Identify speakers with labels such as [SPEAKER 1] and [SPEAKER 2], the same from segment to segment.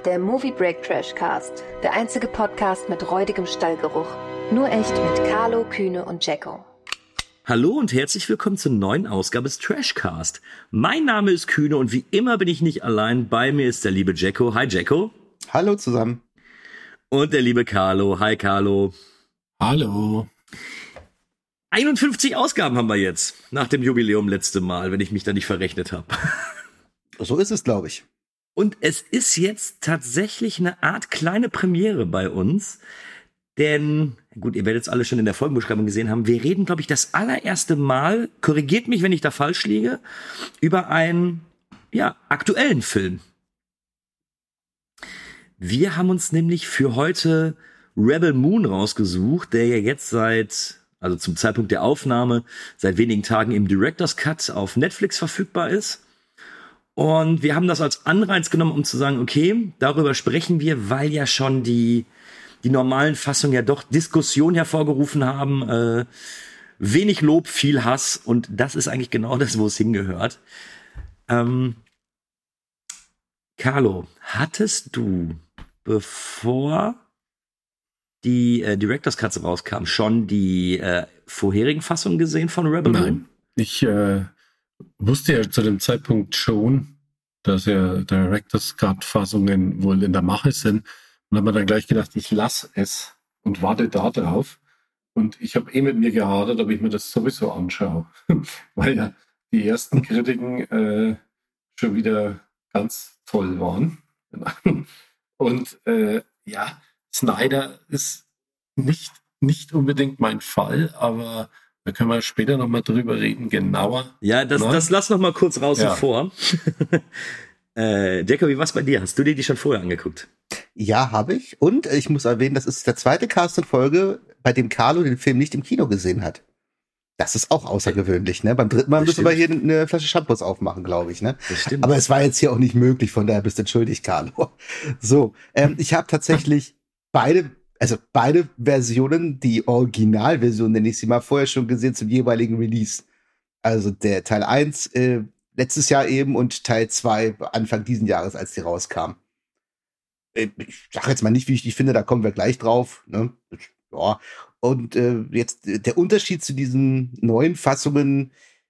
[SPEAKER 1] Der Movie Break Trash Cast. Der einzige Podcast mit räudigem Stallgeruch. Nur echt mit Carlo, Kühne und Jacko.
[SPEAKER 2] Hallo und herzlich willkommen zur neuen Ausgabe des Trashcast. Mein Name ist Kühne und wie immer bin ich nicht allein. Bei mir ist der liebe Jacko. Hi Jacko.
[SPEAKER 3] Hallo zusammen.
[SPEAKER 2] Und der liebe Carlo. Hi Carlo.
[SPEAKER 4] Hallo.
[SPEAKER 2] 51 Ausgaben haben wir jetzt. Nach dem Jubiläum letzte Mal, wenn ich mich da nicht verrechnet habe.
[SPEAKER 3] So ist es, glaube ich.
[SPEAKER 2] Und es ist jetzt tatsächlich eine Art kleine Premiere bei uns. Denn, gut, ihr werdet es alle schon in der Folgenbeschreibung gesehen haben, wir reden, glaube ich, das allererste Mal, korrigiert mich, wenn ich da falsch liege, über einen, aktuellen Film. Wir haben uns nämlich für heute Rebel Moon rausgesucht, der ja jetzt zum Zeitpunkt der Aufnahme, seit wenigen Tagen im Director's Cut auf Netflix verfügbar ist. Und wir haben das als Anreiz genommen, um zu sagen, okay, darüber sprechen wir, weil ja schon die normalen Fassungen ja doch Diskussion hervorgerufen haben. Wenig Lob, viel Hass. Und das ist eigentlich genau das, wo es hingehört. Carlo, hattest du, bevor die Director's Cuts rauskamen, schon die vorherigen Fassungen gesehen von Rebel Moon?
[SPEAKER 4] Nein, ich wusste ja zu dem Zeitpunkt schon, dass ja Director's Cut-Fassungen wohl in der Mache sind. Und habe mir dann gleich gedacht, ich lasse es und warte da drauf. Und ich habe mit mir gehadert, ob ich mir das sowieso anschaue. Weil ja die ersten Kritiken schon wieder ganz toll waren. Und Snyder ist nicht unbedingt mein Fall, aber da können wir später nochmal drüber reden, genauer.
[SPEAKER 2] Ja, das lass noch mal kurz raus vor. Jacko, wie war's bei dir? Hast du dir die schon vorher angeguckt?
[SPEAKER 3] Ja, habe ich. Und ich muss erwähnen, das ist der zweite Cast in Folge, bei dem Carlo den Film nicht im Kino gesehen hat. Das ist auch außergewöhnlich, ne? Beim dritten Mal müssen wir hier eine Flasche Shampoos aufmachen, glaube ich, ne?
[SPEAKER 2] Das stimmt.
[SPEAKER 3] Aber es war jetzt hier auch nicht möglich, von daher bist du entschuldigt, Carlo. So, ich habe tatsächlich beide Versionen, die Originalversion, nenne ich sie mal, vorher schon gesehen zum jeweiligen Release. Also der Teil 1 letztes Jahr eben und Teil 2 Anfang diesen Jahres, als die rauskam. Ich sage jetzt mal nicht, wie ich die finde, da kommen wir gleich drauf. Ne? Ja. Und jetzt der Unterschied zu diesen neuen Fassungen,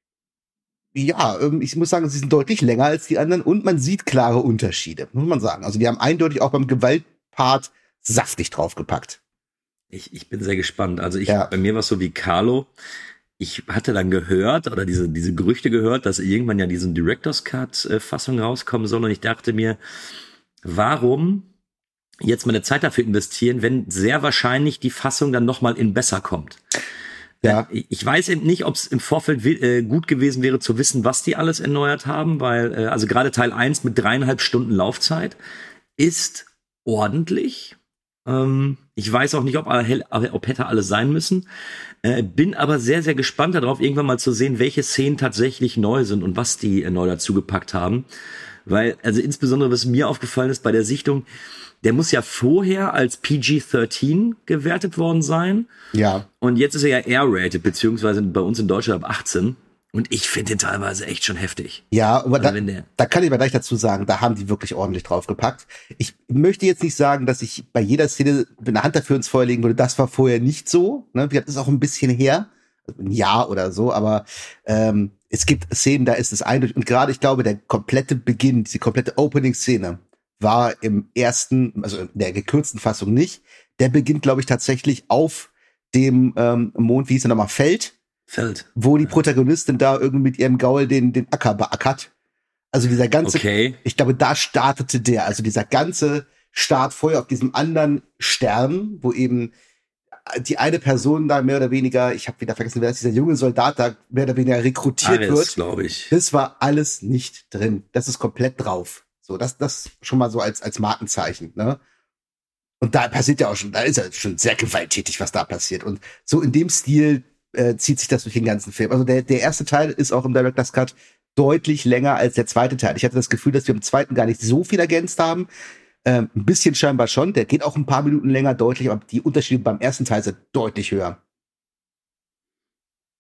[SPEAKER 3] ich muss sagen, sie sind deutlich länger als die anderen und man sieht klare Unterschiede, muss man sagen. Also die haben eindeutig auch beim Gewaltpart saftig draufgepackt.
[SPEAKER 2] Ich bin sehr gespannt. Also bei mir war es so wie Carlo. Ich hatte dann gehört, oder diese Gerüchte gehört, dass irgendwann ja diesen Director's Cut Fassung rauskommen soll. Und ich dachte mir, warum jetzt meine Zeit dafür investieren, wenn sehr wahrscheinlich die Fassung dann nochmal in besser kommt? Ja. Ich weiß eben nicht, ob es im Vorfeld gut gewesen wäre zu wissen, was die alles erneuert haben, weil also gerade Teil 1 mit 3,5 Stunden Laufzeit ist ordentlich. Ich weiß auch nicht, ob hätte alles sein müssen. Bin aber sehr, sehr gespannt darauf, irgendwann mal zu sehen, welche Szenen tatsächlich neu sind und was die neu dazugepackt haben. Weil, also insbesondere, was mir aufgefallen ist bei der Sichtung, der muss ja vorher als PG-13 gewertet worden sein. Ja. Und jetzt ist er ja R-rated, beziehungsweise bei uns in Deutschland ab 18. Und ich finde den teilweise echt schon heftig.
[SPEAKER 3] Ja, aber da kann ich mal gleich dazu sagen, da haben die wirklich ordentlich draufgepackt. Ich möchte jetzt nicht sagen, dass ich bei jeder Szene eine Hand dafür ins Feuer legen würde, das war vorher nicht so. Ne? Das ist auch ein bisschen her, also ein Jahr oder so, aber es gibt Szenen, da ist es eindeutig. Und gerade, ich glaube, der komplette Beginn, diese komplette Opening-Szene war im ersten, also in der gekürzten Fassung nicht. Der beginnt, glaube ich, tatsächlich auf dem Mond, wie hieß er nochmal, Feld, wo die Protagonistin da irgendwie mit ihrem Gaul den Acker beackert. Also dieser ganze, Ich glaube, da startete dieser ganze Start vorher auf diesem anderen Stern, wo eben die eine Person da mehr oder weniger, ich habe wieder vergessen, wer das dieser junge Soldat da mehr oder weniger rekrutiert wird.
[SPEAKER 2] Glaube ich.
[SPEAKER 3] Das war alles nicht drin. Das ist komplett drauf. So, das schon mal so als Markenzeichen, ne? Und da passiert ja auch schon, da ist ja schon sehr gewalttätig, was da passiert. Und so in dem Stil zieht sich das durch den ganzen Film. Also der erste Teil ist auch im Director's Cut deutlich länger als der zweite Teil. Ich hatte das Gefühl, dass wir im zweiten gar nicht so viel ergänzt haben. Ein bisschen scheinbar schon. Der geht auch ein paar Minuten länger deutlich, aber die Unterschiede beim ersten Teil sind deutlich höher.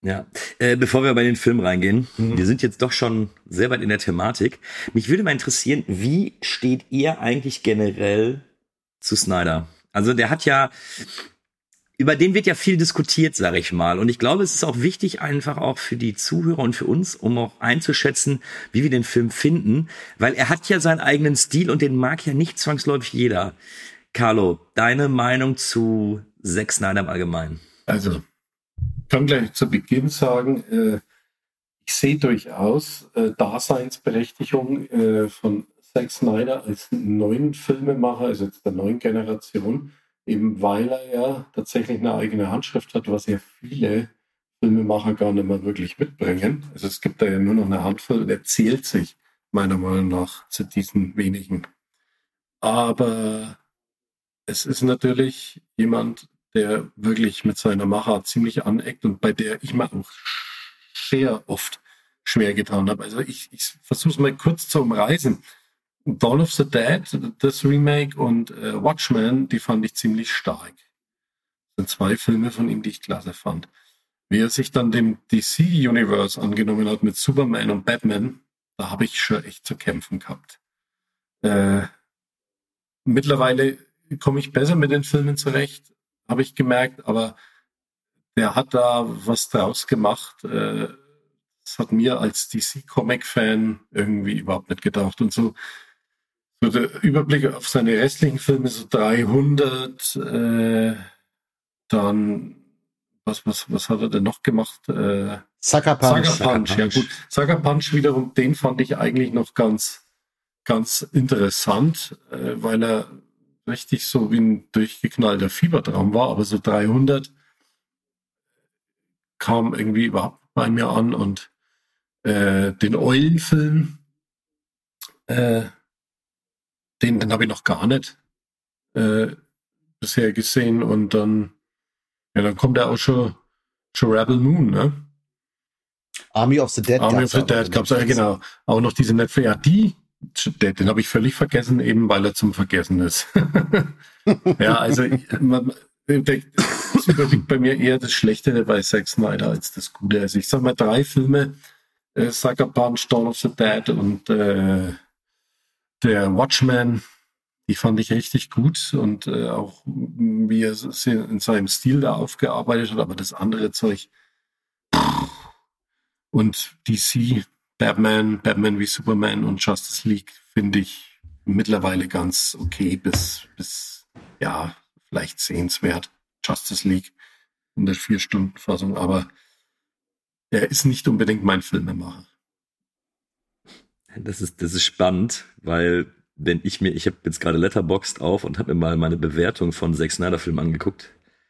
[SPEAKER 2] Ja, bevor wir bei den Film reingehen, wir sind jetzt doch schon sehr weit in der Thematik. Mich würde mal interessieren, wie steht ihr eigentlich generell zu Snyder? Also der hat ja, über den wird ja viel diskutiert, sage ich mal. Und ich glaube, es ist auch wichtig, einfach auch für die Zuhörer und für uns, um auch einzuschätzen, wie wir den Film finden. Weil er hat ja seinen eigenen Stil und den mag ja nicht zwangsläufig jeder. Carlo, deine Meinung zu Zack Snyder im Allgemeinen?
[SPEAKER 4] Also, ich kann gleich zu Beginn sagen, ich sehe durchaus Daseinsberechtigung von Zack Snyder als neuen Filmemacher, also jetzt der neuen Generation, eben weil er ja tatsächlich eine eigene Handschrift hat, was ja viele Filmemacher gar nicht mehr wirklich mitbringen. Also es gibt da ja nur noch eine Handvoll, der zählt sich meiner Meinung nach zu diesen wenigen. Aber es ist natürlich jemand, der wirklich mit seiner Machart ziemlich aneckt und bei der ich mir auch sehr oft schwer getan habe. Also ich versuche es mal kurz zu umreißen. Dawn of the Dead, das Remake und Watchmen, die fand ich ziemlich stark. Das sind 2 Filme von ihm, die ich klasse fand. Wie er sich dann dem DC-Universe angenommen hat mit Superman und Batman, da habe ich schon echt zu kämpfen gehabt. Mittlerweile komme ich besser mit den Filmen zurecht, habe ich gemerkt, aber der hat da was draus gemacht. Das hat mir als DC-Comic-Fan irgendwie überhaupt nicht gedacht. Und so der Überblick auf seine restlichen Filme, so 300, dann, was hat er denn noch gemacht?
[SPEAKER 3] Sucker Punch.
[SPEAKER 4] Sucker Punch, ja gut. Sucker Punch wiederum, den fand ich eigentlich noch ganz interessant, weil er richtig so wie ein durchgeknallter Fiebertraum war, aber so 300 kam irgendwie überhaupt bei mir an und den Eulenfilm, den habe ich noch gar nicht bisher gesehen und dann kommt ja auch schon Rebel Moon, ne?
[SPEAKER 3] Army of the Dead
[SPEAKER 4] gab's ja, genau. Auch noch diese Netflix, ja, den habe ich völlig vergessen, eben weil er zum Vergessen ist. Ja, also es überwiegt bei mir eher das Schlechtere bei Zack Snyder als das Gute. Also ich sag mal 3 Filme, Sucker Punch, Dawn of the Dead und der Watchmen, die fand ich richtig gut und auch wie er es in seinem Stil da aufgearbeitet hat, aber das andere Zeug und DC, Batman wie Superman und Justice League finde ich mittlerweile ganz okay bis ja, vielleicht sehenswert. Justice League in der 4-Stunden-Fassung, aber er ist nicht unbedingt mein Filmemacher.
[SPEAKER 2] Das ist spannend, weil ich habe jetzt gerade Letterboxd auf und habe mir mal meine Bewertung von Zack Snyder Filmen angeguckt.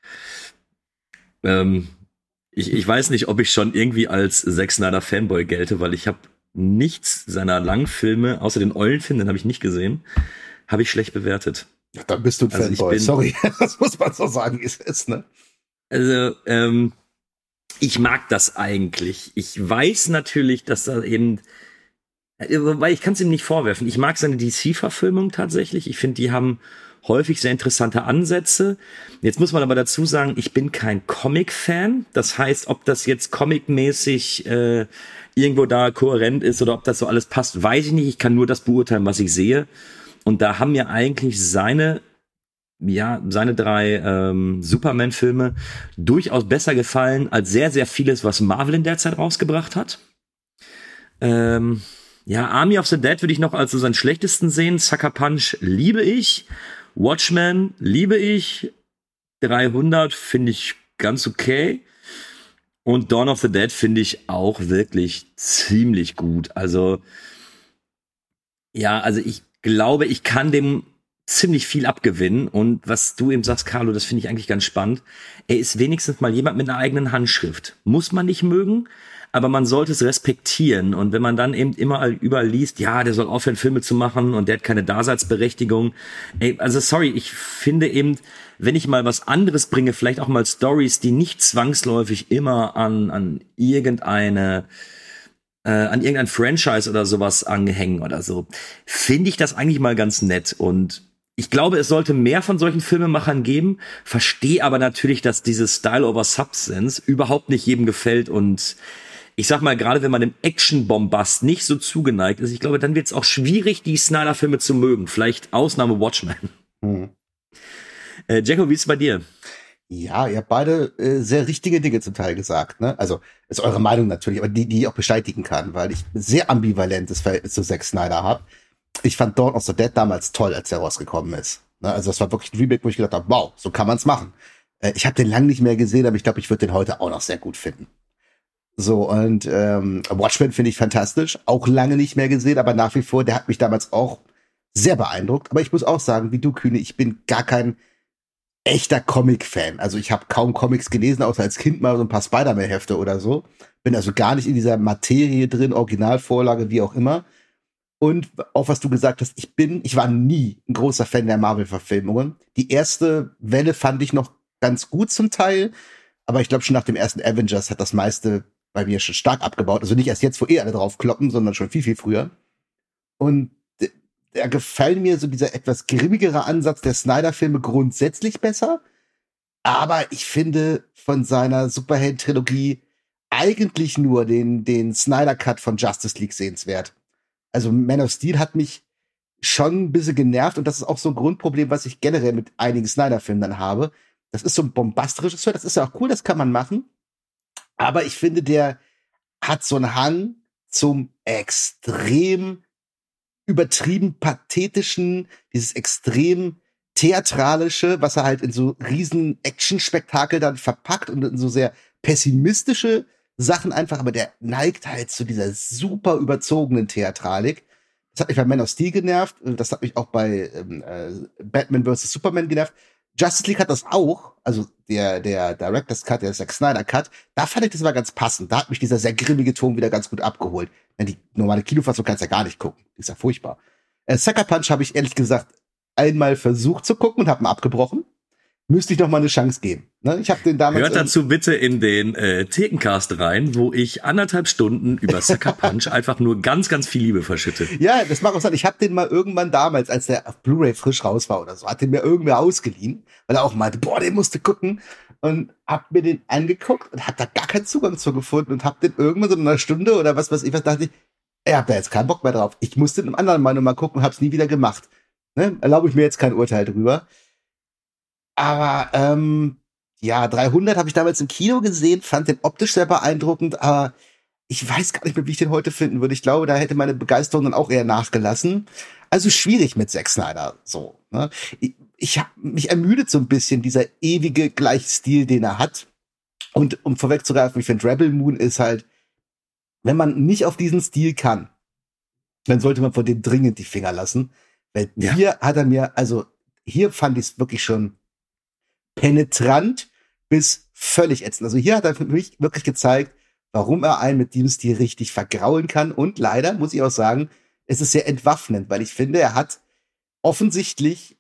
[SPEAKER 2] Ich weiß nicht, ob ich schon irgendwie als Zack Snyder Fanboy gelte, weil ich habe nichts seiner langen Filme, außer den Eulenfilm, den habe ich nicht gesehen, habe ich schlecht bewertet.
[SPEAKER 3] Ja, dann bist du ein Fanboy, sorry. Das muss man so sagen, ist es, ne?
[SPEAKER 2] Also, ich mag das eigentlich. Ich weiß natürlich, dass da eben, weil ich kann es ihm nicht vorwerfen. Ich mag seine DC-Verfilmung tatsächlich. Ich finde, die haben häufig sehr interessante Ansätze. Jetzt muss man aber dazu sagen, ich bin kein Comic-Fan. Das heißt, ob das jetzt comicmäßig irgendwo da kohärent ist oder ob das so alles passt, weiß ich nicht. Ich kann nur das beurteilen, was ich sehe. Und da haben mir eigentlich seine 3 Superman-Filme durchaus besser gefallen als sehr, sehr vieles, was Marvel in der Zeit rausgebracht hat. Army of the Dead würde ich noch als so seinen schlechtesten sehen. Sucker Punch liebe ich. Watchmen liebe ich. 300 finde ich ganz okay. Und Dawn of the Dead finde ich auch wirklich ziemlich gut. Also ich glaube, ich kann dem ziemlich viel abgewinnen. Und was du eben sagst, Carlo, das finde ich eigentlich ganz spannend. Er ist wenigstens mal jemand mit einer eigenen Handschrift. Muss man nicht mögen, aber man sollte es respektieren. Und wenn man dann eben immer überall liest, ja, der soll aufhören, Filme zu machen und der hat keine Daseinsberechtigung. Ich finde eben, wenn ich mal was anderes bringe, vielleicht auch mal Stories, die nicht zwangsläufig immer an irgendein Franchise oder sowas angehängen oder so, finde ich das eigentlich mal ganz nett. Und ich glaube, es sollte mehr von solchen Filmemachern geben, verstehe aber natürlich, dass dieses Style over Substance überhaupt nicht jedem gefällt und ich sag mal, gerade wenn man dem Action-Bombast nicht so zugeneigt ist, ich glaube, dann wird es auch schwierig, die Snyder-Filme zu mögen. Vielleicht Ausnahme Watchmen. Jacko, wie ist es bei dir?
[SPEAKER 3] Ja, ihr habt beide sehr richtige Dinge zum Teil gesagt, ne? Also, ist eure Meinung natürlich, aber die ich auch bestätigen kann, weil ich sehr ambivalentes Verhältnis zu Zack Snyder habe. Ich fand Dawn of the Dead damals toll, als er rausgekommen ist. Ne? Also, das war wirklich ein Remake, wo ich gedacht habe, wow, so kann man's machen. Ich habe den lang nicht mehr gesehen, aber ich glaube, ich würde den heute auch noch sehr gut finden. So, und Watchmen finde ich fantastisch. Auch lange nicht mehr gesehen, aber nach wie vor, der hat mich damals auch sehr beeindruckt. Aber ich muss auch sagen, wie du, Kühne, ich bin gar kein echter Comic-Fan. Also ich habe kaum Comics gelesen, außer als Kind mal so ein paar Spider-Man-Hefte oder so. Bin also gar nicht in dieser Materie drin, Originalvorlage, wie auch immer. Und auch was du gesagt hast, ich war nie ein großer Fan der Marvel-Verfilmungen. Die erste Welle fand ich noch ganz gut zum Teil, aber ich glaube schon nach dem ersten Avengers hat das meiste bei mir schon stark abgebaut. Also nicht erst jetzt, wo alle drauf kloppen, sondern schon viel, viel früher. Und da gefällt mir so dieser etwas grimmigere Ansatz der Snyder-Filme grundsätzlich besser. Aber ich finde von seiner Superhelden-Trilogie eigentlich nur den Snyder-Cut von Justice League sehenswert. Also Man of Steel hat mich schon ein bisschen genervt und das ist auch so ein Grundproblem, was ich generell mit einigen Snyder-Filmen dann habe. Das ist so ein bombastisches Regisseur, das ist ja auch cool, das kann man machen. Aber ich finde, der hat so einen Hang zum extrem übertrieben pathetischen, dieses extrem theatralische, was er halt in so riesen Action-Spektakel dann verpackt und in so sehr pessimistische Sachen einfach, aber der neigt halt zu dieser super überzogenen Theatralik. Das hat mich bei Man of Steel genervt, das hat mich auch bei Batman vs. Superman genervt. Justice League hat das auch, also der Director's Cut, der Zack Snyder Cut, da fand ich das mal ganz passend. Da hat mich dieser sehr grimmige Ton wieder ganz gut abgeholt. Denn die normale Kinofassung kannst du ja gar nicht gucken. Die ist ja furchtbar. Sucker Punch habe ich ehrlich gesagt einmal versucht zu gucken und habe ihn abgebrochen. Müsste ich noch mal eine Chance geben. Ne? Ich habe den damals.
[SPEAKER 2] Hört dazu bitte in den Thekencast rein, wo ich 1,5 Stunden über Sucker Punch einfach nur ganz, ganz viel Liebe verschütte.
[SPEAKER 3] Ja, das mag auch sein. Ich habe den mal irgendwann damals, als der auf Blu-ray frisch raus war oder so, hat den mir irgendwer ausgeliehen, weil er auch meinte, boah, den musst du gucken. Und hab mir den angeguckt und hab da gar keinen Zugang zu gefunden und hab den irgendwann so in einer Stunde oder was weiß ich, was dachte ich, ich hab da jetzt keinen Bock mehr drauf. Ich musste den anderen Mal nochmal gucken und hab's nie wieder gemacht. Ne? Erlaube ich mir jetzt kein Urteil drüber. Aber ja, 300 habe ich damals im Kino gesehen, fand den optisch sehr beeindruckend, aber ich weiß gar nicht mehr, wie ich den heute finden würde. Ich glaube, da hätte meine Begeisterung dann auch eher nachgelassen. Also schwierig mit Zack Snyder. So, ne? Ich habe mich ermüdet so ein bisschen, dieser ewige gleiche Stil, den er hat. Und um vorwegzugreifen, ich finde, Rebel Moon ist halt, wenn man nicht auf diesen Stil kann, dann sollte man von dem dringend die Finger lassen. Weil hier hat er mir, also hier fand ich es wirklich schon penetrant bis völlig ätzend. Also hier hat er für mich wirklich gezeigt, warum er einen mit diesem Stil richtig vergraulen kann. Und leider, muss ich auch sagen, es ist sehr entwaffnend, weil ich finde, er hat offensichtlich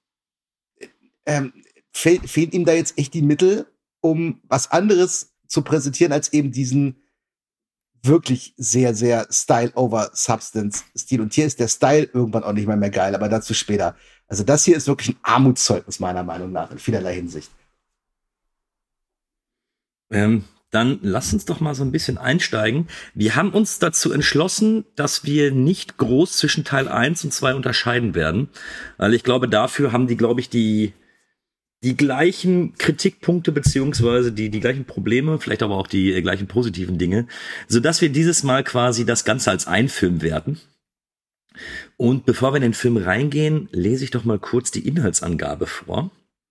[SPEAKER 3] fehlen ihm da jetzt echt die Mittel, um was anderes zu präsentieren, als eben diesen wirklich sehr, sehr Style-over-Substance-Stil. Und hier ist der Style irgendwann auch nicht mehr geil, aber dazu später. Also das hier ist wirklich ein Armutszeugnis meiner Meinung nach in vielerlei Hinsicht.
[SPEAKER 2] Dann lass uns doch mal so ein bisschen einsteigen. Wir haben uns dazu entschlossen, dass wir nicht groß zwischen Teil 1 und 2 unterscheiden werden. Weil ich glaube, dafür haben die, glaube ich, die gleichen Kritikpunkte beziehungsweise die gleichen Probleme, vielleicht aber auch die gleichen positiven Dinge, sodass wir dieses Mal quasi das Ganze als einen Film werten. Und bevor wir in den Film reingehen, lese ich doch mal kurz die Inhaltsangabe vor.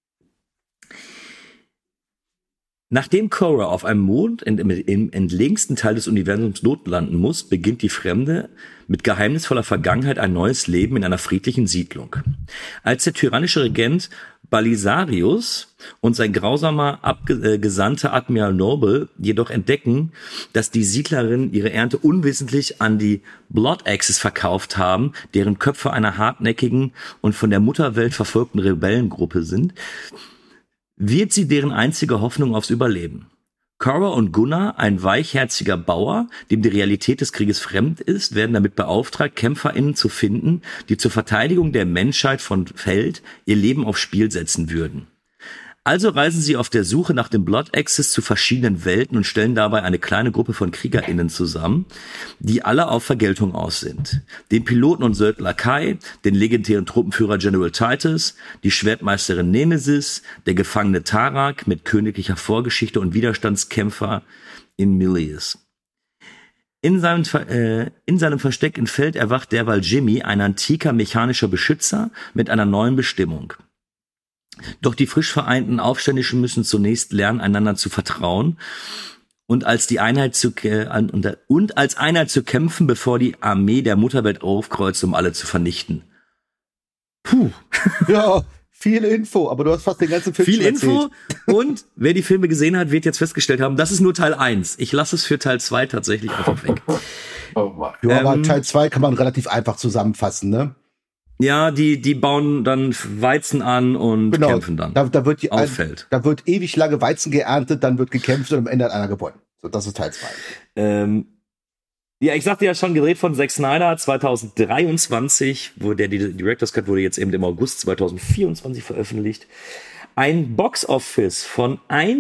[SPEAKER 2] Nachdem Cora auf einem Mond im entlegensten Teil des Universums notlanden muss, beginnt die Fremde mit geheimnisvoller Vergangenheit ein neues Leben in einer friedlichen Siedlung. Als der tyrannische Regent Balisarius und sein grausamer Gesandter Admiral Noble jedoch entdecken, dass die Siedlerinnen ihre Ernte unwissentlich an die Blood Axes verkauft haben, deren Köpfe einer hartnäckigen und von der Mutterwelt verfolgten Rebellengruppe sind, wird sie deren einzige Hoffnung aufs Überleben. Cora und Gunnar, ein weichherziger Bauer, dem die Realität des Krieges fremd ist, werden damit beauftragt, KämpferInnen zu finden, die zur Verteidigung der Menschheit von Feld ihr Leben aufs Spiel setzen würden. Also reisen sie auf der Suche nach dem Blood Axis zu verschiedenen Welten und stellen dabei eine kleine Gruppe von KriegerInnen zusammen, die alle auf Vergeltung aus sind. Den Piloten und Söldner Kai, den legendären Truppenführer General Titus, die Schwertmeisterin Nemesis, der Gefangene Tarak mit königlicher Vorgeschichte und Widerstandskämpfer in Milius. In seinem Versteck in Feld erwacht derweil Jimmy, ein antiker mechanischer Beschützer mit einer neuen Bestimmung. Doch die frisch vereinten Aufständischen müssen zunächst lernen, einander zu vertrauen und als Einheit zu kämpfen, bevor die Armee der Mutterwelt aufkreuzt, um alle zu vernichten.
[SPEAKER 3] Puh. Ja, viel Info, aber du hast fast den ganzen Film
[SPEAKER 2] viel
[SPEAKER 3] schon erzählt.
[SPEAKER 2] Info und wer die Filme gesehen hat, wird jetzt festgestellt haben, das ist nur Teil 1. Ich lasse es für Teil 2 tatsächlich einfach weg.
[SPEAKER 3] Ja, aber Teil 2 kann man relativ einfach zusammenfassen, ne?
[SPEAKER 2] Ja, die bauen dann Weizen an und kämpfen dann.
[SPEAKER 3] Da wird
[SPEAKER 2] auffällt.
[SPEAKER 3] Da wird ewig lange Weizen geerntet, dann wird gekämpft und am Ende hat einer gewonnen. So, das ist Teil 2.
[SPEAKER 2] Ja, ich sagte ja schon, gedreht von Zack Snyder 2023, der Director's Cut wurde jetzt eben im August 2024 veröffentlicht. Ein Box-Office von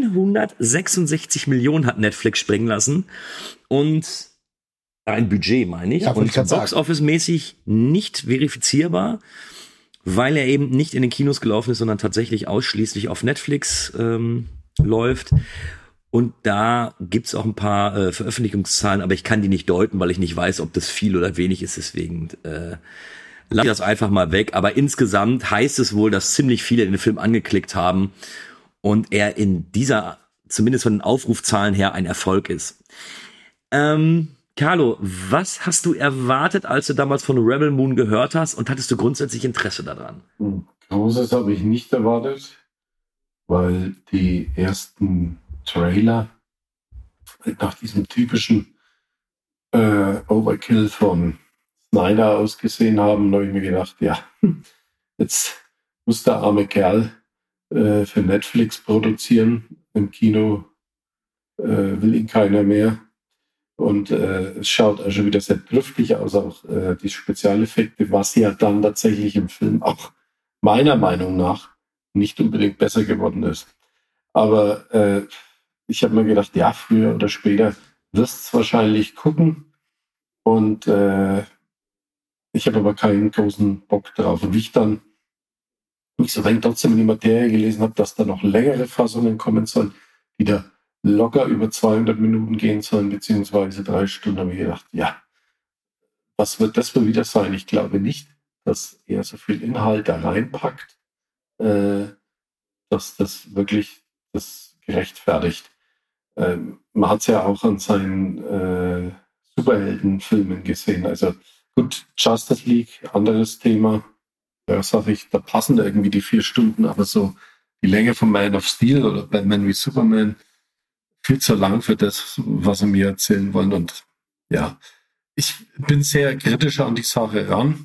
[SPEAKER 2] 166 Millionen hat Netflix springen lassen und ein Budget, meine ich.
[SPEAKER 3] Ja,
[SPEAKER 2] und Box-Office-mäßig nicht verifizierbar, weil er eben nicht in den Kinos gelaufen ist, sondern tatsächlich ausschließlich auf Netflix läuft. Und da gibt's auch ein paar Veröffentlichungszahlen, aber ich kann die nicht deuten, weil ich nicht weiß, ob das viel oder wenig ist. Deswegen lasse ich das einfach mal weg. Aber insgesamt heißt es wohl, dass ziemlich viele den Film angeklickt haben und er in dieser, zumindest von den Aufrufzahlen her, ein Erfolg ist. Carlo, was hast du erwartet, als du damals von Rebel Moon gehört hast und hattest du grundsätzlich Interesse daran?
[SPEAKER 4] Großes habe ich nicht erwartet, weil die ersten Trailer nach diesem typischen Overkill von Snyder ausgesehen haben. Da habe ich mir gedacht, ja, jetzt muss der arme Kerl für Netflix produzieren. Im Kino will ihn keiner mehr. Und es schaut also wieder sehr dürftig aus, auch die Spezialeffekte, was ja dann tatsächlich im Film auch meiner Meinung nach nicht unbedingt besser geworden ist. Aber ich habe mir gedacht, ja, früher oder später wirst du es wahrscheinlich gucken. Und ich habe aber keinen großen Bock drauf. Und wie ich dann nicht so trotzdem in die Materie gelesen habe, dass da noch längere Fassungen kommen sollen, die da locker über 200 Minuten gehen sollen, beziehungsweise 3 Stunden, habe ich gedacht, ja, was wird das wohl wieder sein? Ich glaube nicht, dass er so viel Inhalt da reinpackt, dass das wirklich das gerechtfertigt. Man hat es ja auch an seinen Superheldenfilmen gesehen. Also gut, Justice League, anderes Thema. Da sage ich, da passen da irgendwie die 4 Stunden, aber so die Länge von Man of Steel oder Batman wie Superman viel zu lang für das, was sie mir erzählen wollen. Und ja, ich bin sehr kritischer an die Sache ran.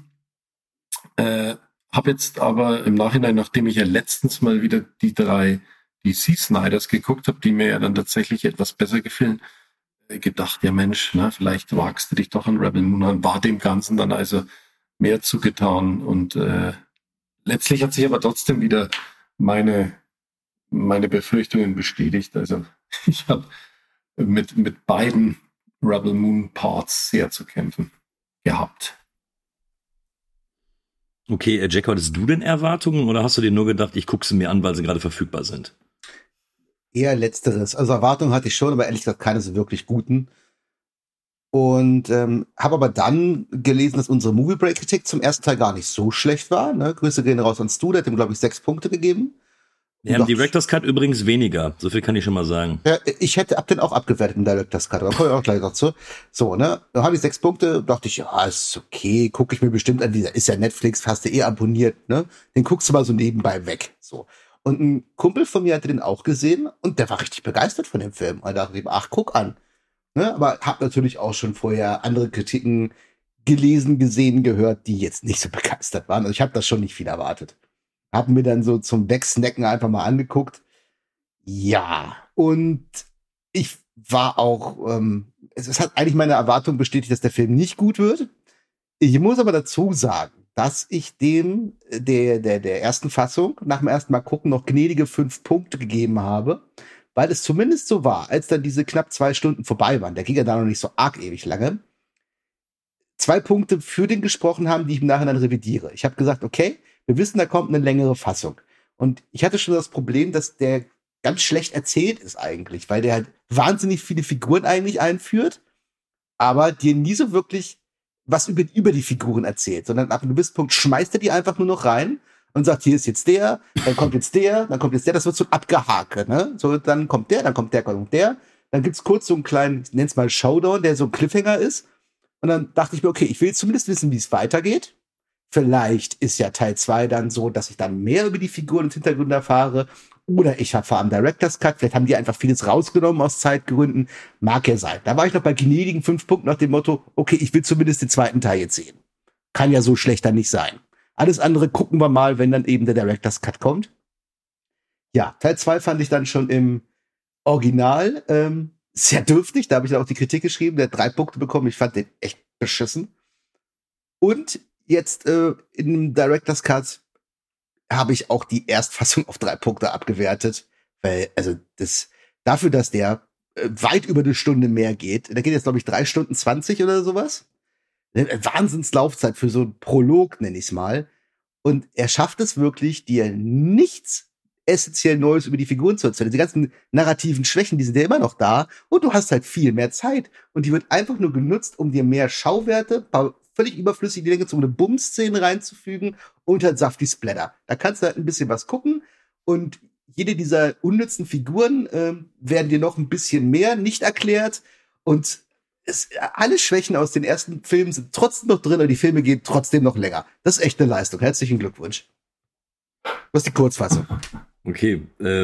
[SPEAKER 4] Habe jetzt aber im Nachhinein, nachdem ich ja letztens mal wieder die 3 DC-Snyders geguckt habe, die mir ja dann tatsächlich etwas besser gefielen, gedacht, ja Mensch, na, vielleicht wagst du dich doch an Rebel Moon an, war dem Ganzen dann also mehr zugetan. Und letztlich hat sich aber trotzdem wieder meine Befürchtungen bestätigt. Also ich habe mit beiden Rebel Moon Parts sehr zu kämpfen gehabt.
[SPEAKER 2] Okay, Jack, hattest du denn Erwartungen oder hast du dir nur gedacht, ich gucke sie mir an, weil sie gerade verfügbar sind?
[SPEAKER 3] Eher Letzteres. Also Erwartungen hatte ich schon, aber ehrlich gesagt keine so wirklich guten. Und habe aber dann gelesen, dass unsere Movie Break Kritik zum ersten Teil gar nicht so schlecht war. Ne? Grüße gehen raus an Stu, der hat ihm, glaube ich, 6 Punkte gegeben.
[SPEAKER 2] Ja, im Director's Cut übrigens weniger. So viel kann ich schon mal sagen.
[SPEAKER 3] Ja, ich hab den auch abgewertet im Director's Cut, aber kommen wir auch gleich dazu. So, ne? Dann habe ich 6 Punkte, dachte ich, ja, ist okay, gucke ich mir bestimmt an. Dieser ist ja Netflix, hast du abonniert, ne? Den guckst du mal so nebenbei weg. So. Und ein Kumpel von mir hatte den auch gesehen und der war richtig begeistert von dem Film. Und da dachte ich, ach, guck an. Ne? Aber hab natürlich auch schon vorher andere Kritiken gelesen, gesehen, gehört, die jetzt nicht so begeistert waren. Also ich habe das schon nicht viel erwartet. Hab mir dann so zum Wegsnacken einfach mal angeguckt. Ja, und ich war auch, es hat eigentlich meine Erwartung bestätigt, dass der Film nicht gut wird. Ich muss aber dazu sagen, dass ich dem der ersten Fassung nach dem ersten Mal gucken noch gnädige 5 Punkte gegeben habe, weil es zumindest so war, als dann diese knapp 2 Stunden vorbei waren, der ging ja da noch nicht so arg ewig lange, 2 Punkte für den gesprochen haben, die ich im Nachhinein revidiere. Ich habe gesagt, okay, wir wissen, da kommt eine längere Fassung. Und ich hatte schon das Problem, dass der ganz schlecht erzählt ist eigentlich, weil der halt wahnsinnig viele Figuren eigentlich einführt, aber dir nie so wirklich was über die Figuren erzählt, sondern ab einem gewissen Punkt schmeißt er die einfach nur noch rein und sagt, hier ist jetzt der, dann kommt jetzt der, dann kommt jetzt der, das wird so abgehakt, ne? So, dann kommt der, dann kommt der, kommt der. Dann gibt's kurz so einen kleinen, ich nenn's mal Showdown, der so ein Cliffhanger ist. Und dann dachte ich mir, okay, ich will zumindest wissen, wie es weitergeht. Vielleicht ist ja Teil 2 dann so, dass ich dann mehr über die Figuren und Hintergründe erfahre. Oder ich erfahre am Director's Cut. Vielleicht haben die einfach vieles rausgenommen aus Zeitgründen. Mag ja sein. Da war ich noch bei gnädigen 5 Punkten nach dem Motto, okay, ich will zumindest den zweiten Teil jetzt sehen. Kann ja so schlechter nicht sein. Alles andere gucken wir mal, wenn dann eben der Director's Cut kommt. Ja, Teil 2 fand ich dann schon im Original sehr dürftig. Da habe ich dann auch die Kritik geschrieben. Der hat 3 Punkte bekommen. Ich fand den echt beschissen. Und jetzt in dem Director's Cut habe ich auch die Erstfassung auf 3 Punkte abgewertet, weil, also, dafür, dass der weit über eine Stunde mehr geht, da geht jetzt, glaube ich, 3 Stunden 20 oder sowas. Wahnsinnslaufzeit für so einen Prolog, nenne ich es mal. Und er schafft es wirklich, dir nichts essentiell Neues über die Figuren zu erzählen. Die ganzen narrativen Schwächen, die sind ja immer noch da. Und du hast halt viel mehr Zeit. Und die wird einfach nur genutzt, um dir mehr Schauwerte, paar völlig überflüssige Dinge zu eine Bumm-Szene reinzufügen und halt saftig Splatter. Da kannst du halt ein bisschen was gucken und jede dieser unnützen Figuren werden dir noch ein bisschen mehr nicht erklärt und alle Schwächen aus den ersten Filmen sind trotzdem noch drin und die Filme gehen trotzdem noch länger. Das ist echt eine Leistung. Herzlichen Glückwunsch. Das ist die Kurzfassung.
[SPEAKER 2] Okay,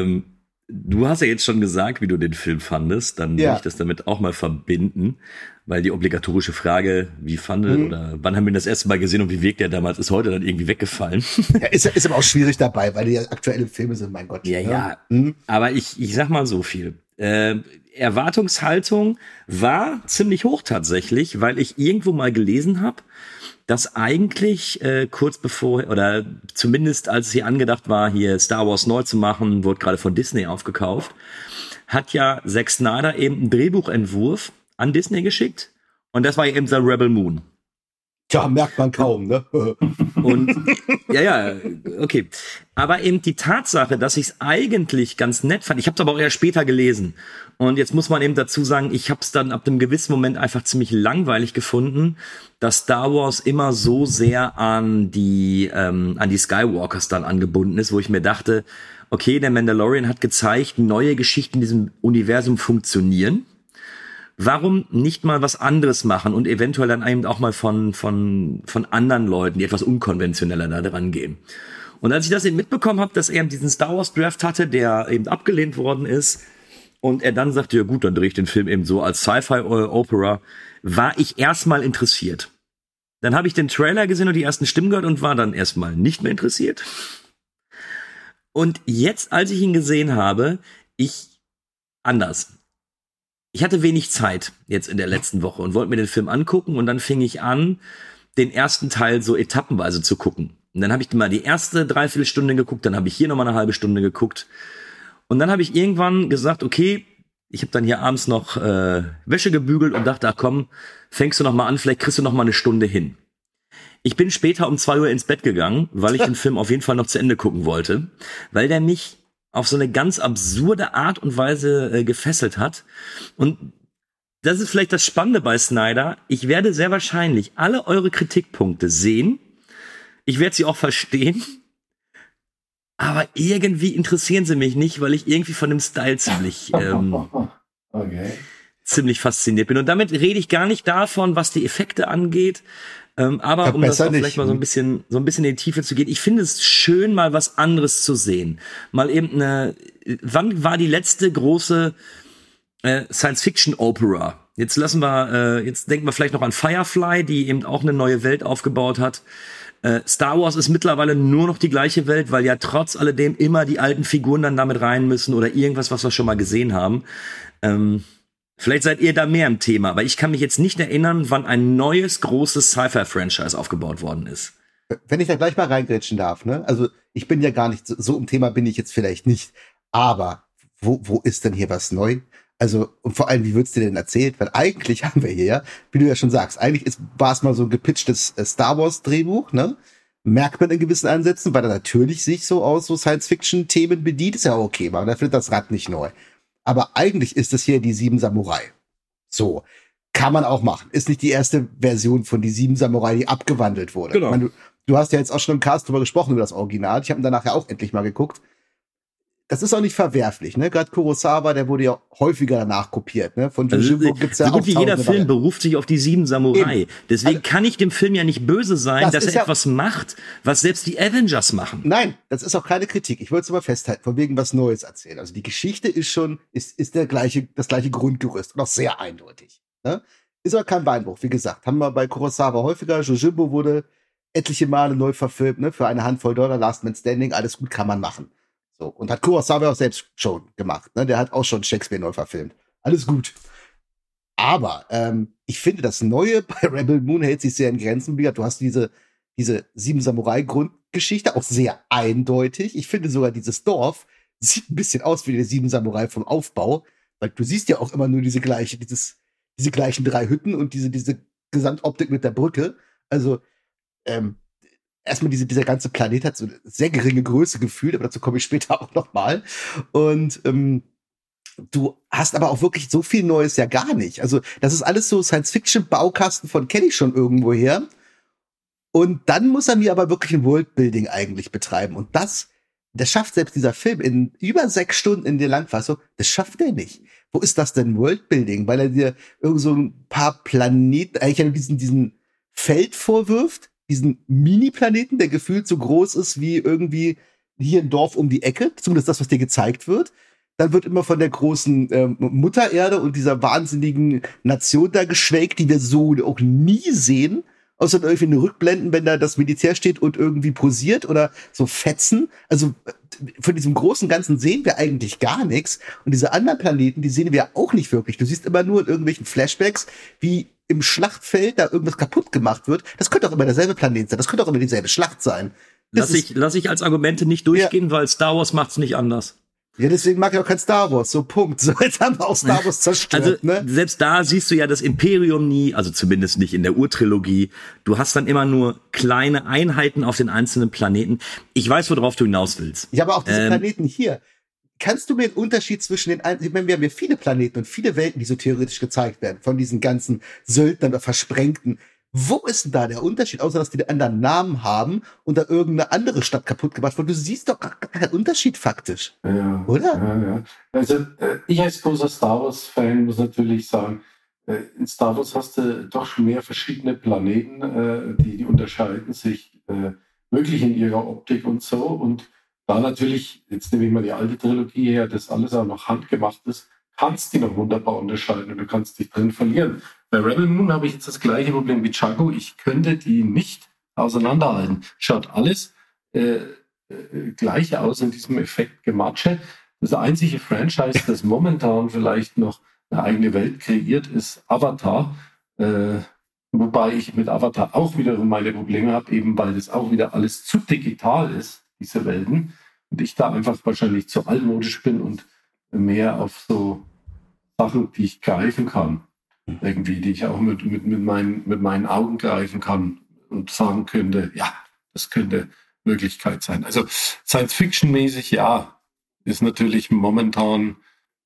[SPEAKER 2] du hast ja jetzt schon gesagt, wie du den Film fandest, dann will ich das damit auch mal verbinden, weil die obligatorische Frage, wie fandet oder wann haben wir das erste Mal gesehen und wie wirkt der damals, ist heute dann irgendwie weggefallen.
[SPEAKER 3] Ja, ist aber auch schwierig dabei, weil die aktuellen Filme sind, mein Gott.
[SPEAKER 2] Ja. Aber ich sag mal so viel. Erwartungshaltung war ziemlich hoch tatsächlich, weil ich irgendwo mal gelesen habe, dass eigentlich kurz bevor, oder zumindest als es hier angedacht war, hier Star Wars neu zu machen, wurde gerade von Disney aufgekauft, hat ja Zack Snyder eben einen Drehbuchentwurf an Disney geschickt und das war ja eben sein Rebel Moon.
[SPEAKER 3] Tja, merkt man kaum, ne?
[SPEAKER 2] Und ja, okay. Aber eben die Tatsache, dass ich es eigentlich ganz nett fand, ich habe es aber auch eher später gelesen. Und jetzt muss man eben dazu sagen, ich habe es dann ab einem gewissen Moment einfach ziemlich langweilig gefunden, dass Star Wars immer so sehr an die Skywalkers dann angebunden ist, wo ich mir dachte, okay, der Mandalorian hat gezeigt, neue Geschichten in diesem Universum funktionieren. Warum nicht mal was anderes machen und eventuell dann eben auch mal von anderen Leuten, die etwas unkonventioneller da dran gehen. Und als ich das eben mitbekommen habe, dass er eben diesen Star Wars Draft hatte, der eben abgelehnt worden ist, und er dann sagte, ja gut, dann drehe ich den Film eben so als Sci-Fi-Opera, war ich erstmal interessiert. Dann habe ich den Trailer gesehen und die ersten Stimmen gehört und war dann erstmal nicht mehr interessiert. Und jetzt, als ich ihn gesehen habe, anders. Ich hatte wenig Zeit jetzt in der letzten Woche und wollte mir den Film angucken und dann fing ich an, den ersten Teil so etappenweise zu gucken. Und dann habe ich mal die erste Dreiviertelstunde geguckt, dann habe ich hier nochmal eine halbe Stunde geguckt. Und dann habe ich irgendwann gesagt, okay, ich habe dann hier abends noch Wäsche gebügelt und dachte, ach komm, fängst du noch mal an, vielleicht kriegst du noch mal eine Stunde hin. Ich bin später um 2 Uhr ins Bett gegangen, weil ich den Film auf jeden Fall noch zu Ende gucken wollte, weil der mich auf so eine ganz absurde Art und Weise gefesselt hat. Und das ist vielleicht das Spannende bei Snyder. Ich werde sehr wahrscheinlich alle eure Kritikpunkte sehen. Ich werde sie auch verstehen. Aber irgendwie interessieren sie mich nicht, weil ich irgendwie von dem Style ziemlich fasziniert bin. Und damit rede ich gar nicht davon, was die Effekte angeht. Aber um das auch vielleicht mal so ein bisschen in die Tiefe zu gehen. Ich finde es schön, mal was anderes zu sehen. Mal eben wann war die letzte große Science-Fiction-Opera? Jetzt denken wir vielleicht noch an Firefly, die eben auch eine neue Welt aufgebaut hat. Star Wars ist mittlerweile nur noch die gleiche Welt, weil ja trotz alledem immer die alten Figuren dann damit rein müssen oder irgendwas, was wir schon mal gesehen haben. Vielleicht seid ihr da mehr im Thema, aber ich kann mich jetzt nicht erinnern, wann ein neues, großes Sci-Fi-Franchise aufgebaut worden ist.
[SPEAKER 3] Wenn ich da gleich mal reingrätschen darf, ne? Also ich bin ja gar nicht, so im Thema bin ich jetzt vielleicht nicht, aber wo ist denn hier was neu? Also, und vor allem, wie wird's dir denn erzählt? Weil eigentlich haben wir hier ja, wie du ja schon sagst, eigentlich war es mal so ein gepitchtes Star Wars Drehbuch, ne? Merkt man in gewissen Ansätzen, weil er natürlich sich so aus so Science-Fiction-Themen bedient, ist ja okay, man findet das Rad nicht neu. Aber eigentlich ist es hier die 7 Samurai. So. Kann man auch machen. Ist nicht die erste Version von die 7 Samurai, die abgewandelt wurde.
[SPEAKER 2] Genau.
[SPEAKER 3] Ich meine, du hast ja jetzt auch schon im Cast drüber gesprochen, über das Original. Ich habe ihn danach ja auch endlich mal geguckt. Das ist auch nicht verwerflich, ne? Gerade Kurosawa, der wurde ja häufiger danach kopiert, ne? Von Yojimbo gibt's ja
[SPEAKER 2] so
[SPEAKER 3] auch
[SPEAKER 2] gut wie jeder Film beruft sich auf die 7 Samurai. Eben. Deswegen kann ich dem Film ja nicht böse sein, dass er etwas macht, was selbst die Avengers machen.
[SPEAKER 3] Nein, das ist auch keine Kritik. Ich wollte es aber festhalten, von wegen was Neues erzählen. Also die Geschichte ist schon, ist das gleiche Grundgerüst und auch sehr eindeutig, ne? Ist aber kein Beinbruch, wie gesagt. Haben wir bei Kurosawa häufiger. Yojimbo wurde etliche Male neu verfilmt, ne? Für eine Handvoll $, Last Man Standing, alles gut, kann man machen. So, und hat Kurosawa auch selbst schon gemacht, ne? Der hat auch schon Shakespeare neu verfilmt. Alles gut. Aber ich finde, das Neue bei Rebel Moon hält sich sehr in Grenzen. Du hast diese 7 Samurai-Grundgeschichte, auch sehr eindeutig. Ich finde sogar, dieses Dorf sieht ein bisschen aus wie die 7 Samurai vom Aufbau, weil du siehst ja auch immer nur diese gleichen 3 Hütten und diese Gesamtoptik mit der Brücke. Also, erstmal dieser ganze Planet hat so eine sehr geringe Größe gefühlt, aber dazu komme ich später auch noch mal. Und du hast aber auch wirklich so viel Neues ja gar nicht. Also das ist alles so Science-Fiction-Baukasten von kenne ich schon irgendwoher. Und dann muss er mir aber wirklich ein Worldbuilding eigentlich betreiben. Und das schafft selbst dieser Film in über 6 Stunden in der Langfassung, das schafft er nicht. Wo ist das denn Worldbuilding? Weil er dir irgend so ein paar Planeten, eigentlich nur diesen Feld vorwirft, diesen Mini-Planeten, der gefühlt so groß ist wie irgendwie hier ein Dorf um die Ecke, zumindest das, was dir gezeigt wird. Dann wird immer von der großen Mutter Erde und dieser wahnsinnigen Nation da geschwelgt, die wir so auch nie sehen, außer irgendwie eine Rückblenden, wenn da das Militär steht und irgendwie posiert oder so Fetzen. Also von diesem großen Ganzen sehen wir eigentlich gar nichts. Und diese anderen Planeten, die sehen wir auch nicht wirklich. Du siehst immer nur in irgendwelchen Flashbacks, wie im Schlachtfeld da irgendwas kaputt gemacht wird. Das könnte auch immer derselbe Planet sein. Das könnte auch immer dieselbe Schlacht sein.
[SPEAKER 2] Lass ich als Argumente nicht durchgehen, weil Star Wars macht's nicht anders.
[SPEAKER 3] Ja, deswegen mag ich auch kein Star Wars. So, Punkt. So, jetzt haben wir auch Star Wars zerstört.
[SPEAKER 2] Also,
[SPEAKER 3] ne?
[SPEAKER 2] Selbst da siehst du ja das Imperium nie, also zumindest nicht in der Urtrilogie. Du hast dann immer nur kleine Einheiten auf den einzelnen Planeten. Ich weiß, worauf du hinaus willst.
[SPEAKER 3] Ja, aber auch diese Planeten hier. Kannst du mir den Unterschied zwischen den ich meine, wir haben ja viele Planeten und viele Welten, die so theoretisch gezeigt werden, von diesen ganzen Söldnern oder Versprengten. Wo ist denn da der Unterschied, außer dass die einen anderen Namen haben und da irgendeine andere Stadt kaputt gemacht wird? Du siehst doch gar keinen Unterschied faktisch.
[SPEAKER 4] Ja,
[SPEAKER 3] oder?
[SPEAKER 4] Ja. Also ich als großer Star Wars-Fan muss natürlich sagen, in Star Wars hast du doch schon mehr verschiedene Planeten, die unterscheiden sich wirklich in ihrer Optik und so. Und da natürlich, jetzt nehme ich mal die alte Trilogie her, das alles auch noch handgemacht ist, kannst du die noch wunderbar unterscheiden und du kannst dich drin verlieren. Bei Rebel Moon habe ich jetzt das gleiche Problem wie Chaco. Ich könnte die nicht auseinanderhalten. Schaut alles gleich aus in diesem Effekt Gematsche. Das einzige Franchise, das momentan vielleicht noch eine eigene Welt kreiert, ist Avatar. Wobei ich mit Avatar auch wiederum meine Probleme habe, eben weil das auch wieder alles zu digital ist, diese Welten. Und ich da einfach wahrscheinlich zu altmodisch bin und mehr auf so Sachen, die ich greifen kann. Irgendwie, die ich auch mit meinen Augen greifen kann und sagen könnte, ja, das könnte Möglichkeit sein. Also Science-Fiction-mäßig, ja, ist natürlich momentan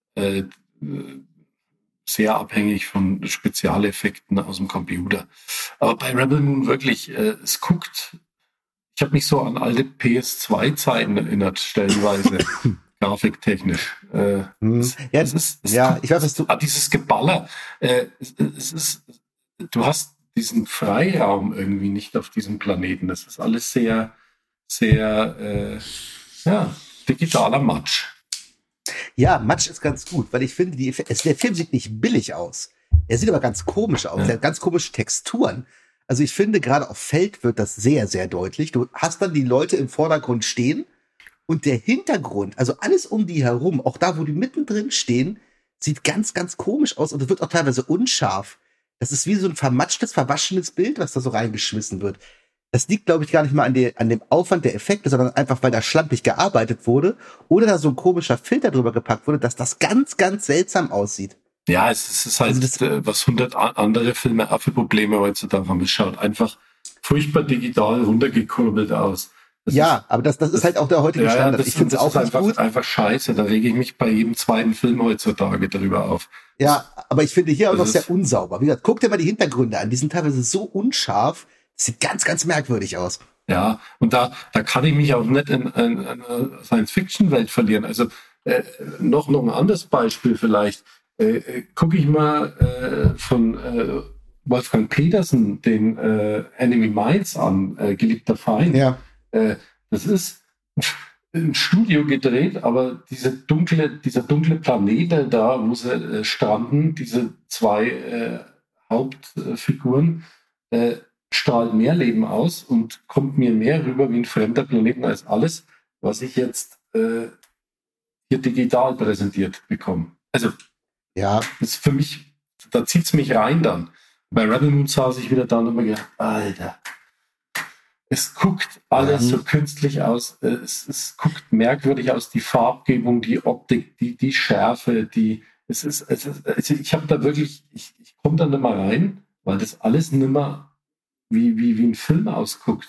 [SPEAKER 4] sehr abhängig von Spezialeffekten aus dem Computer. Aber bei Rebel Moon wirklich, es guckt, ich habe mich so an alte PS2-Zeiten erinnert, stellenweise. Grafiktechnisch.
[SPEAKER 3] Ich weiß, was du...
[SPEAKER 4] Dieses Geballer, du hast diesen Freiraum irgendwie nicht auf diesem Planeten. Das ist alles sehr, sehr, digitaler Matsch.
[SPEAKER 3] Ja, Matsch ist ganz gut, weil ich finde, der Film sieht nicht billig aus. Er sieht aber ganz komisch aus. Er hat ganz komische Texturen. Also ich finde, gerade auf Feld wird das sehr, sehr deutlich. Du hast dann die Leute im Vordergrund stehen und der Hintergrund, also alles um die herum, auch da, wo die mittendrin stehen, sieht ganz, ganz komisch aus und es wird auch teilweise unscharf. Das ist wie so ein vermatschtes, verwaschenes Bild, was da so reingeschmissen wird. Das liegt, glaube ich, gar nicht mal an dem Aufwand der Effekte, sondern einfach, weil da schlampig gearbeitet wurde oder da so ein komischer Filter drüber gepackt wurde, dass das ganz, ganz seltsam aussieht.
[SPEAKER 4] Ja, es ist halt, also was 100 andere Filme auch für Probleme heutzutage haben. Es schaut einfach furchtbar digital runtergekurbelt aus.
[SPEAKER 3] Aber das ist halt auch der heutige Standard. Ich finde es auch ganz gut.
[SPEAKER 4] Einfach scheiße. Da rege ich mich bei jedem zweiten Film heutzutage darüber auf.
[SPEAKER 3] Ja, aber ich finde hier auch noch sehr unsauber. Wie gesagt, guck dir mal die Hintergründe an. Die sind teilweise so unscharf. Das sieht ganz, ganz merkwürdig aus.
[SPEAKER 4] Ja, und da kann ich mich auch nicht in Science-Fiction-Welt verlieren. Also noch ein anderes Beispiel vielleicht. Gucke ich mal von Wolfgang Petersen den Enemy Mines an, Geliebter Feind.
[SPEAKER 3] Ja.
[SPEAKER 4] Das ist im Studio gedreht, aber dieser dunkle Planet da, wo sie stranden, diese zwei Hauptfiguren, strahlt mehr Leben aus und kommt mir mehr rüber wie ein fremder Planeten als alles, was ich jetzt hier digital präsentiert bekomme. Also das ist für mich, da zieht's mich rein dann. Bei Rebel Moon saß ich wieder da und habe mir gedacht, Alter, es guckt alles so künstlich aus, es guckt merkwürdig aus, die Farbgebung, die Optik, die Schärfe, also ich habe da wirklich, ich komme da nicht mal rein, weil das alles nimmer wie ein Film ausguckt.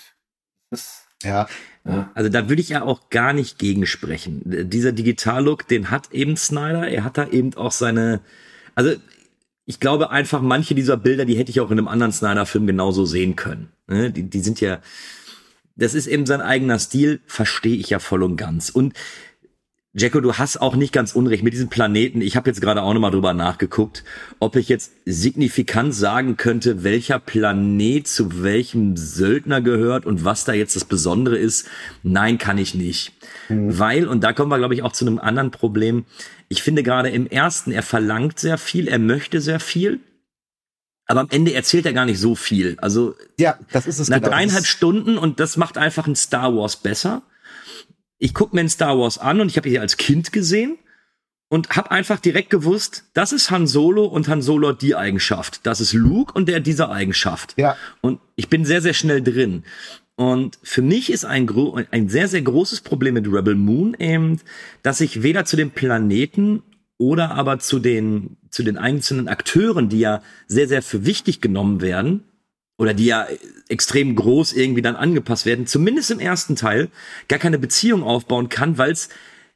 [SPEAKER 2] Also da würde ich ja auch gar nicht gegensprechen. Dieser Digital-Look, den hat eben Snyder. Er hat da eben auch also ich glaube einfach, manche dieser Bilder, die hätte ich auch in einem anderen Snyder-Film genauso sehen können. Die sind ja, das ist eben sein eigener Stil, verstehe ich ja voll und ganz. Und Jacko, du hast auch nicht ganz unrecht mit diesem Planeten. Ich habe jetzt gerade auch nochmal drüber nachgeguckt, ob ich jetzt signifikant sagen könnte, welcher Planet zu welchem Söldner gehört und was da jetzt das Besondere ist. Nein, kann ich nicht. Weil, und da kommen wir, glaube ich, auch zu einem anderen Problem, ich finde gerade im ersten, er verlangt sehr viel, er möchte sehr viel, aber am Ende erzählt er gar nicht so viel. Also
[SPEAKER 3] das ist es
[SPEAKER 2] nach 3,5 Stunden, und das macht einfach ein Star Wars besser. Ich gucke mir ein Star Wars an und ich habe ihn als Kind gesehen und habe einfach direkt gewusst, das ist Han Solo und Han Solo hat die Eigenschaft. Das ist Luke und der hat diese Eigenschaft.
[SPEAKER 3] Ja.
[SPEAKER 2] Und ich bin sehr, sehr schnell drin. Und für mich ist ein sehr, sehr großes Problem mit Rebel Moon eben, dass ich weder zu dem Planeten oder aber zu den einzelnen Akteuren, die ja sehr, sehr für wichtig genommen werden, oder die ja extrem groß irgendwie dann angepasst werden, zumindest im ersten Teil, gar keine Beziehung aufbauen kann, weil es,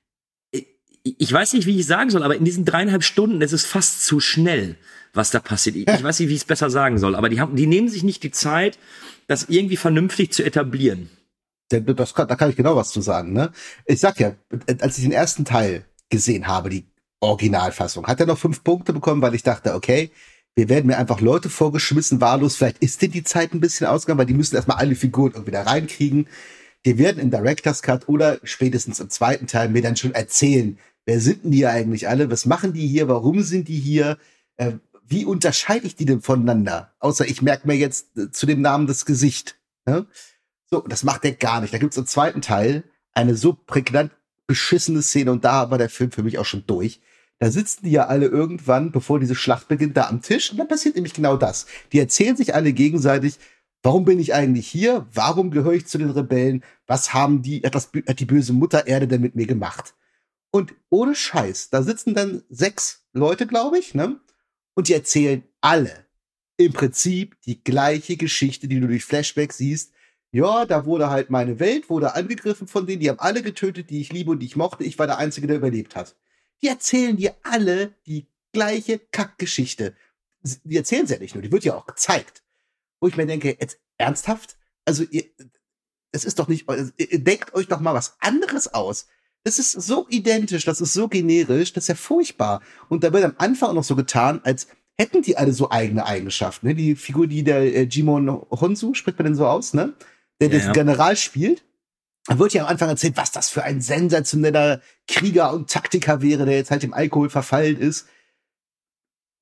[SPEAKER 2] ich weiß nicht, wie ich sagen soll, aber in diesen 3,5 Stunden ist es fast zu schnell, was da passiert. Ich weiß nicht, wie ich es besser sagen soll, aber die nehmen sich nicht die Zeit, das irgendwie vernünftig zu etablieren.
[SPEAKER 3] Da kann ich genau was zu sagen, ne? Ich sag ja, als ich den ersten Teil gesehen habe, die Originalfassung, hat er noch 5 Punkte bekommen, weil ich dachte, okay, wir werden mir einfach Leute vorgeschmissen, wahllos. Vielleicht ist dir die Zeit ein bisschen ausgegangen, weil die müssen erstmal alle Figuren irgendwie da reinkriegen. Die werden im Director's Cut oder spätestens im zweiten Teil mir dann schon erzählen, wer sind denn die eigentlich alle? Was machen die hier? Warum sind die hier? Wie unterscheide ich die denn voneinander? Außer ich merke mir jetzt zu dem Namen das Gesicht. Ne? So, das macht der gar nicht. Da gibt's im zweiten Teil eine so prägnant beschissene Szene und da war der Film für mich auch schon durch. Da sitzen die ja alle irgendwann, bevor diese Schlacht beginnt, da am Tisch. Und dann passiert nämlich genau das. Die erzählen sich alle gegenseitig, warum bin ich eigentlich hier? Warum gehöre ich zu den Rebellen? Was hat die böse Mutter Erde denn mit mir gemacht? Und ohne Scheiß, da sitzen dann 6 Leute, glaube ich, ne? Und die erzählen alle im Prinzip die gleiche Geschichte, die du durch Flashback siehst. Ja, da wurde halt meine Welt, wurde angegriffen von denen, die haben alle getötet, die ich liebe und die ich mochte. Ich war der Einzige, der überlebt hat. Die erzählen dir alle die gleiche Kackgeschichte. Die erzählen sie ja nicht nur, die wird ja auch gezeigt. Wo ich mir denke, jetzt ernsthaft? Also es ist doch nicht, ihr denkt euch doch mal was anderes aus. Das ist so identisch, das ist so generisch, das ist ja furchtbar. Und da wird am Anfang auch noch so getan, als hätten die alle so eigene Eigenschaften. Ne? Die Figur, die der Jimon Honsu, spricht man denn so aus, ne? Der den General spielt. Da wird ja am Anfang erzählt, was das für ein sensationeller Krieger und Taktiker wäre, der jetzt halt dem Alkohol verfallen ist.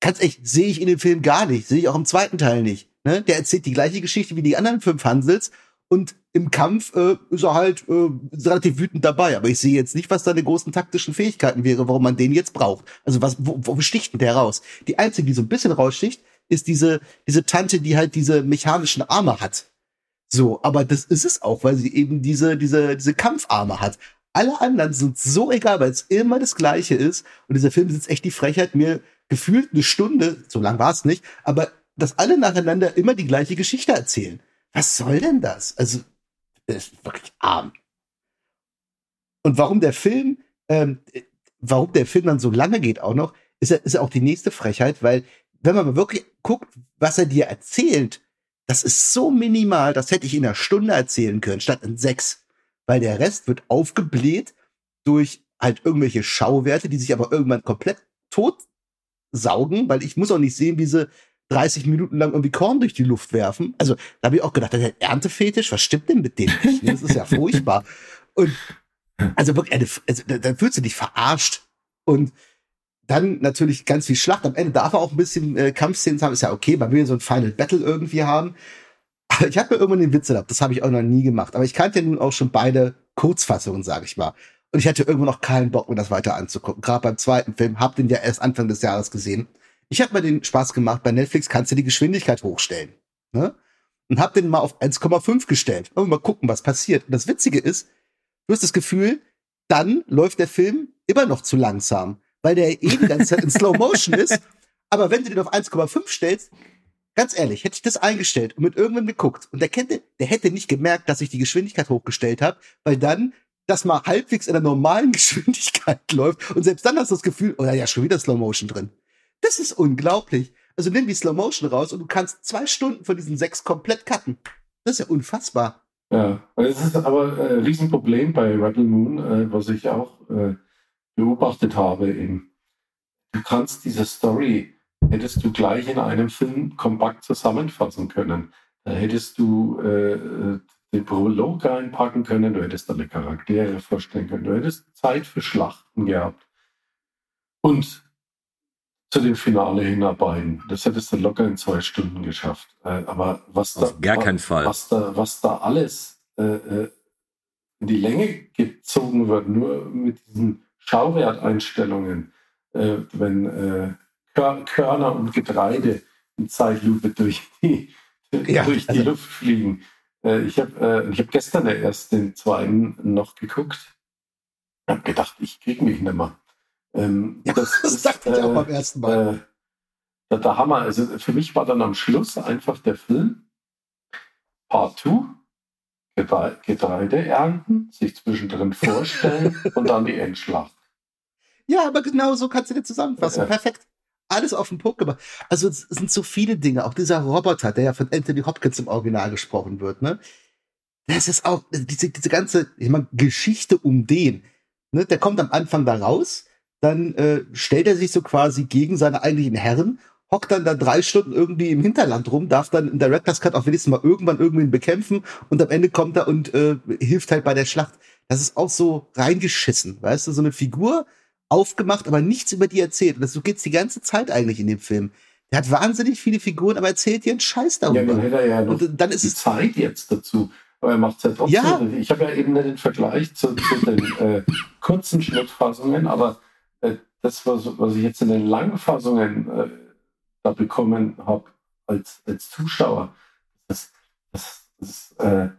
[SPEAKER 3] ganz echt, sehe ich in dem Film gar nicht, sehe ich auch im zweiten Teil nicht. Ne? Der erzählt die gleiche Geschichte wie die anderen 5 Hansels und im Kampf ist er halt relativ wütend dabei. Aber ich sehe jetzt nicht, was seine großen taktischen Fähigkeiten wäre, warum man den jetzt braucht. Also wo sticht denn der raus? Die einzige, die so ein bisschen raussticht, ist diese Tante, die halt diese mechanischen Arme hat. So, aber das ist es auch, weil sie eben diese Kampfarme hat. Alle anderen sind so egal, weil es immer das Gleiche ist. Und dieser Film besitzt echt die Frechheit, mir gefühlt eine Stunde, so lang war es nicht, aber dass alle nacheinander immer die gleiche Geschichte erzählen. Was soll denn das? Also, das ist wirklich arm. Und warum der Film dann so lange geht auch noch, ist auch die nächste Frechheit, weil wenn man mal wirklich guckt, was er dir erzählt, das ist so minimal, das hätte ich in einer Stunde erzählen können, statt in 6. Weil der Rest wird aufgebläht durch halt irgendwelche Schauwerte, die sich aber irgendwann komplett tot saugen, weil ich muss auch nicht sehen, wie sie 30 Minuten lang irgendwie Korn durch die Luft werfen. Also da habe ich auch gedacht, der Erntefetisch, was stimmt denn mit dem nicht? Das ist ja furchtbar. Und also wirklich, da fühlst du dich verarscht. Und dann natürlich ganz viel Schlacht. Am Ende darf er auch ein bisschen Kampfszenen haben. Ist ja okay, man will ja so ein Final Battle irgendwie haben. Aber ich habe mir irgendwann den Witz erlaubt. Das habe ich auch noch nie gemacht. Aber ich kannte ja nun auch schon beide Kurzfassungen, sage ich mal. Und ich hatte irgendwann noch keinen Bock, mir das weiter anzugucken. Gerade beim zweiten Film. Hab den ja erst Anfang des Jahres gesehen. Ich habe mir den Spaß gemacht. Bei Netflix kannst du die Geschwindigkeit hochstellen. Ne? Und hab den mal auf 1,5 gestellt. Und mal gucken, was passiert. Und das Witzige ist, du hast das Gefühl, dann läuft der Film immer noch zu langsam. Weil der die ganze Zeit in Slow Motion ist. Aber wenn du den auf 1,5 stellst, ganz ehrlich, hätte ich das eingestellt und mit irgendwann geguckt und der hätte nicht gemerkt, dass ich die Geschwindigkeit hochgestellt habe, weil dann das mal halbwegs in der normalen Geschwindigkeit läuft und selbst dann hast du das Gefühl, oh ja, schon wieder Slow Motion drin. Das ist unglaublich. Also nimm die Slow Motion raus und du kannst 2 Stunden von diesen 6 komplett cutten. Das ist ja unfassbar.
[SPEAKER 4] Ja, es ist aber ein Riesenproblem bei Rebel Moon, was ich auch beobachtet habe eben. Du kannst diese Story, hättest du gleich in einem Film kompakt zusammenfassen können. Da hättest du den Prolog reinpacken können, du hättest alle Charaktere vorstellen können, du hättest Zeit für Schlachten gehabt. Und zu dem Finale hinarbeiten. Das hättest du locker in 2 Stunden geschafft. Aber was
[SPEAKER 2] auf gar keinen Fall.
[SPEAKER 4] Was da alles in die Länge gezogen wird, nur mit diesen Schauwerteinstellungen, wenn Körner und Getreide in Zeitlupe durch die Luft fliegen. Ich hab gestern erst den zweiten noch geguckt. Ich habe gedacht, ich kriege mich nicht mehr.
[SPEAKER 3] Das dachte ich auch beim ersten Mal.
[SPEAKER 4] Der Hammer. Also für mich war dann am Schluss einfach der Film Part 2, Getreide ernten, sich zwischendrin vorstellen und dann die Endschlacht.
[SPEAKER 3] Ja, aber genau so kannst du dir zusammenfassen. Perfekt. Alles auf den Punkt gemacht. Also es sind so viele Dinge. Auch dieser Roboter, der ja von Anthony Hopkins im Original gesprochen wird, ne? Das ist auch diese ganze, ich meine, Geschichte um den. Ne? Der kommt am Anfang da raus, dann stellt er sich so quasi gegen seine eigentlichen Herren, hockt dann da 3 Stunden irgendwie im Hinterland rum, darf dann im Director's Cut auch wenigstens mal irgendwann irgendwen bekämpfen und am Ende kommt er und hilft halt bei der Schlacht. Das ist auch so reingeschissen, weißt du, so eine Figur aufgemacht, aber nichts über die erzählt. Und so geht's die ganze Zeit eigentlich in dem Film. Der hat wahnsinnig viele Figuren, aber erzählt dir einen Scheiß darüber.
[SPEAKER 4] Ja, dann hätte er ja noch
[SPEAKER 3] und dann ist
[SPEAKER 4] die Zeit jetzt dazu. Aber er macht es ja trotzdem. Ja. Ich habe ja eben nicht den Vergleich zu den kurzen Schnittfassungen, aber das, was ich jetzt in den langen Fassungen da bekommen habe als Zuschauer, das ist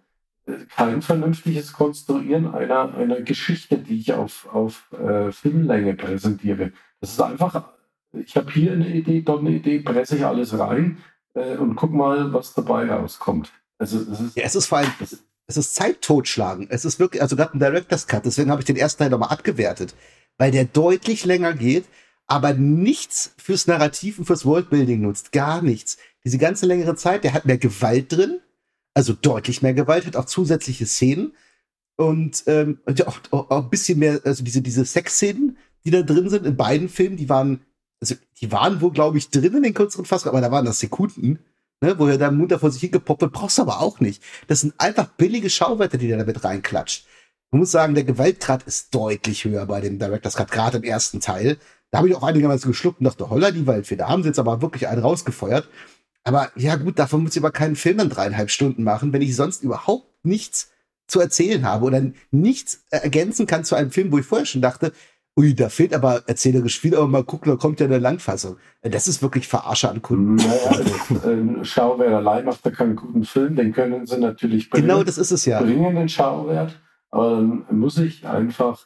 [SPEAKER 4] kein vernünftiges Konstruieren einer Geschichte, die ich auf Filmlänge präsentiere. Das ist einfach, ich habe hier eine Idee, dort eine Idee, presse ich alles rein und guck mal, was dabei rauskommt. Also
[SPEAKER 3] es ist vor allem, es ist Zeit totschlagen. Es ist wirklich, also gerade ein Director's Cut, deswegen habe ich den ersten Teil nochmal abgewertet, weil der deutlich länger geht, aber nichts fürs Narrativ und fürs Worldbuilding nutzt. Gar nichts. Diese ganze längere Zeit, der hat mehr Gewalt drin, also deutlich mehr Gewalt, hat auch zusätzliche Szenen und auch ein bisschen mehr, also diese Sexszenen, die da drin sind in beiden Filmen, die waren wohl, glaube ich, drin in den kürzeren Fassungen, aber da waren das Sekunden, ne, wo er da munter vor sich hingepoppt wird, brauchst du aber auch nicht. Das sind einfach billige Schauwerte, die der damit reinklatscht. Man muss sagen, der Gewaltgrad ist deutlich höher bei dem Director's Cut, gerade im ersten Teil. Da habe ich auch einigermaßen geschluckt und dachte, holla die Waldfee, da haben sie jetzt aber wirklich einen rausgefeuert. Aber ja gut, davon muss ich aber keinen Film dann 3,5 Stunden machen, wenn ich sonst überhaupt nichts zu erzählen habe oder nichts ergänzen kann zu einem Film, wo ich vorher schon dachte, ui, da fehlt aber erzählerisch viel, aber mal gucken, da kommt ja eine Langfassung. Das ist wirklich Verarsche an Kunden.
[SPEAKER 4] Naja, Schauwert allein macht da keinen guten Film, den können sie natürlich bringen.
[SPEAKER 3] Genau, das ist es ja.
[SPEAKER 4] Bringen den Schauwert, aber dann muss ich einfach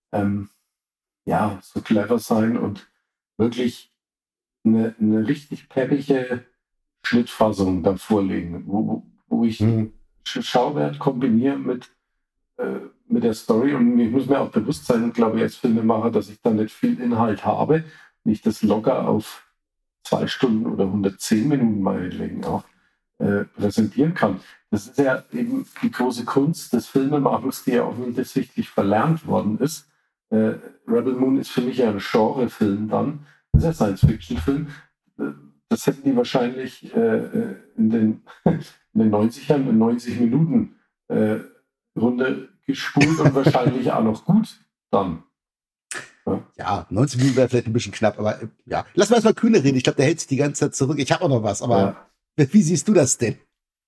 [SPEAKER 4] so clever sein und wirklich eine richtig peppige Schnittfassung da vorlegen, wo ich Schauwert kombiniere mit der Story, und ich muss mir auch bewusst sein, glaube ich, als Filmemacher, dass ich da nicht viel Inhalt habe, nicht das locker auf 2 Stunden oder 110 Minuten meinetwegen auch präsentieren kann. Das ist ja eben die große Kunst des Filmemachens, die ja offensichtlich verlernt worden ist. Rebel Moon ist für mich ja ein Genrefilm dann. Das ist ein Science-Fiction-Film. Das hätten die wahrscheinlich in den 90ern in 90 Minuten Runde gespult und wahrscheinlich auch noch gut dann.
[SPEAKER 3] Ja, 90 Minuten wäre vielleicht ein bisschen knapp, aber ja. Lass mal erstmal Kühne reden. Ich glaube, der hält sich die ganze Zeit zurück. Ich habe auch noch was, aber wie siehst du das denn?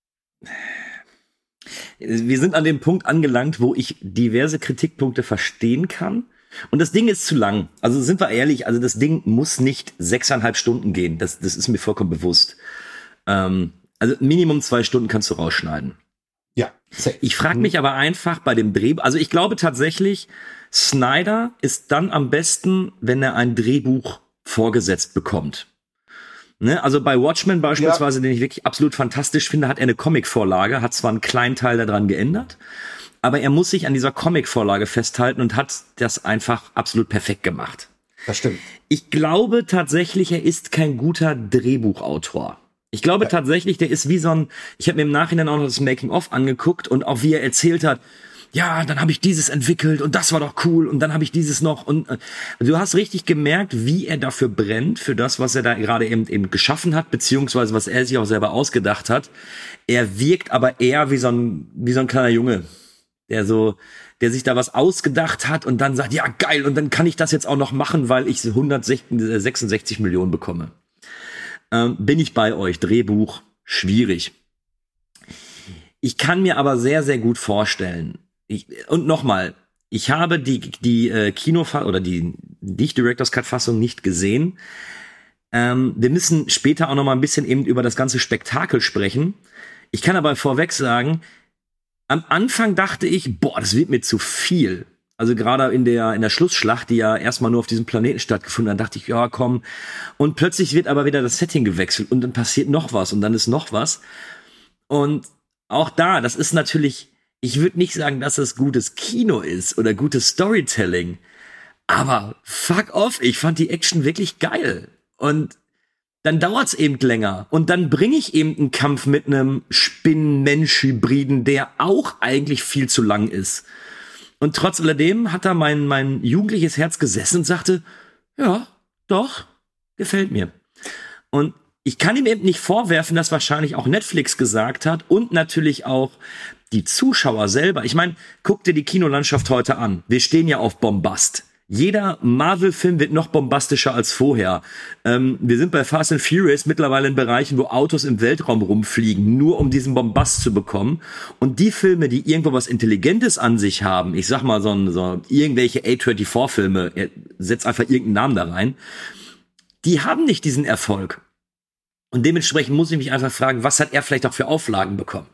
[SPEAKER 2] Wir sind an dem Punkt angelangt, wo ich diverse Kritikpunkte verstehen kann. Und das Ding ist zu lang. Also sind wir ehrlich, also das Ding muss nicht 6,5 Stunden gehen. Das ist mir vollkommen bewusst. Also Minimum 2 Stunden kannst du rausschneiden.
[SPEAKER 3] Ja.
[SPEAKER 2] Ich frage mich aber einfach bei dem Drehbuch, also ich glaube tatsächlich, Snyder ist dann am besten, wenn er ein Drehbuch vorgesetzt bekommt. Ne? Also bei Watchmen beispielsweise, den ich wirklich absolut fantastisch finde, hat er eine Comicvorlage, hat zwar einen kleinen Teil daran geändert, aber er muss sich an dieser Comicvorlage festhalten und hat das einfach absolut perfekt gemacht.
[SPEAKER 3] Das stimmt.
[SPEAKER 2] Ich glaube tatsächlich, er ist kein guter Drehbuchautor. Ich glaube tatsächlich, der ist wie so ein, ich habe mir im Nachhinein auch noch das Making-of angeguckt und auch wie er erzählt hat, ja, dann habe ich dieses entwickelt und das war doch cool und dann habe ich dieses noch und du hast richtig gemerkt, wie er dafür brennt, für das, was er da gerade eben geschaffen hat, beziehungsweise was er sich auch selber ausgedacht hat. Er wirkt aber eher wie so ein kleiner Junge, der sich da was ausgedacht hat und dann sagt, ja geil, und dann kann ich das jetzt auch noch machen, weil ich 166 Millionen bekomme. Bin ich bei euch. Drehbuch, schwierig. Ich kann mir aber sehr, sehr gut vorstellen, und nochmal, ich habe die Kinofassung oder die Director's Cut Fassung nicht gesehen. Wir müssen später auch noch mal ein bisschen eben über das ganze Spektakel sprechen. Ich kann aber vorweg sagen, am Anfang dachte ich, das wird mir zu viel. Also gerade in der Schlussschlacht, die ja erstmal nur auf diesem Planeten stattgefunden hat, dachte ich, ja komm. Und plötzlich wird aber wieder das Setting gewechselt und dann passiert noch was und dann ist noch was. Und auch das ist natürlich, ich würde nicht sagen, dass es gutes Kino ist oder gutes Storytelling, aber fuck off, ich fand die Action wirklich geil. Und dann dauert's eben länger und dann bringe ich eben einen Kampf mit einem Spinnen-Mensch-Hybriden, der auch eigentlich viel zu lang ist. Und trotz alledem hat da mein jugendliches Herz gesessen und sagte, ja, doch, gefällt mir. Und ich kann ihm eben nicht vorwerfen, dass wahrscheinlich auch Netflix gesagt hat und natürlich auch die Zuschauer selber. Ich meine, guck dir die Kinolandschaft heute an. Wir stehen ja auf Bombast. Jeder Marvel-Film wird noch bombastischer als vorher. Wir sind bei Fast and Furious mittlerweile in Bereichen, wo Autos im Weltraum rumfliegen, nur um diesen Bombast zu bekommen. Und die Filme, die irgendwo was Intelligentes an sich haben, ich sag mal so irgendwelche A24-Filme, setzt einfach irgendeinen Namen da rein, die haben nicht diesen Erfolg. Und dementsprechend muss ich mich einfach fragen, was hat er vielleicht auch für Auflagen bekommen?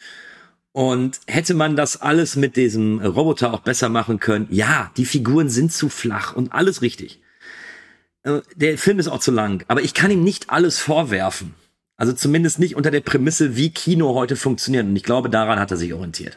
[SPEAKER 2] Und hätte man das alles mit diesem Roboter auch besser machen können? Ja, die Figuren sind zu flach und alles richtig. Der Film ist auch zu lang, aber ich kann ihm nicht alles vorwerfen. Also zumindest nicht unter der Prämisse, wie Kino heute funktioniert. Und ich glaube, daran hat er sich orientiert.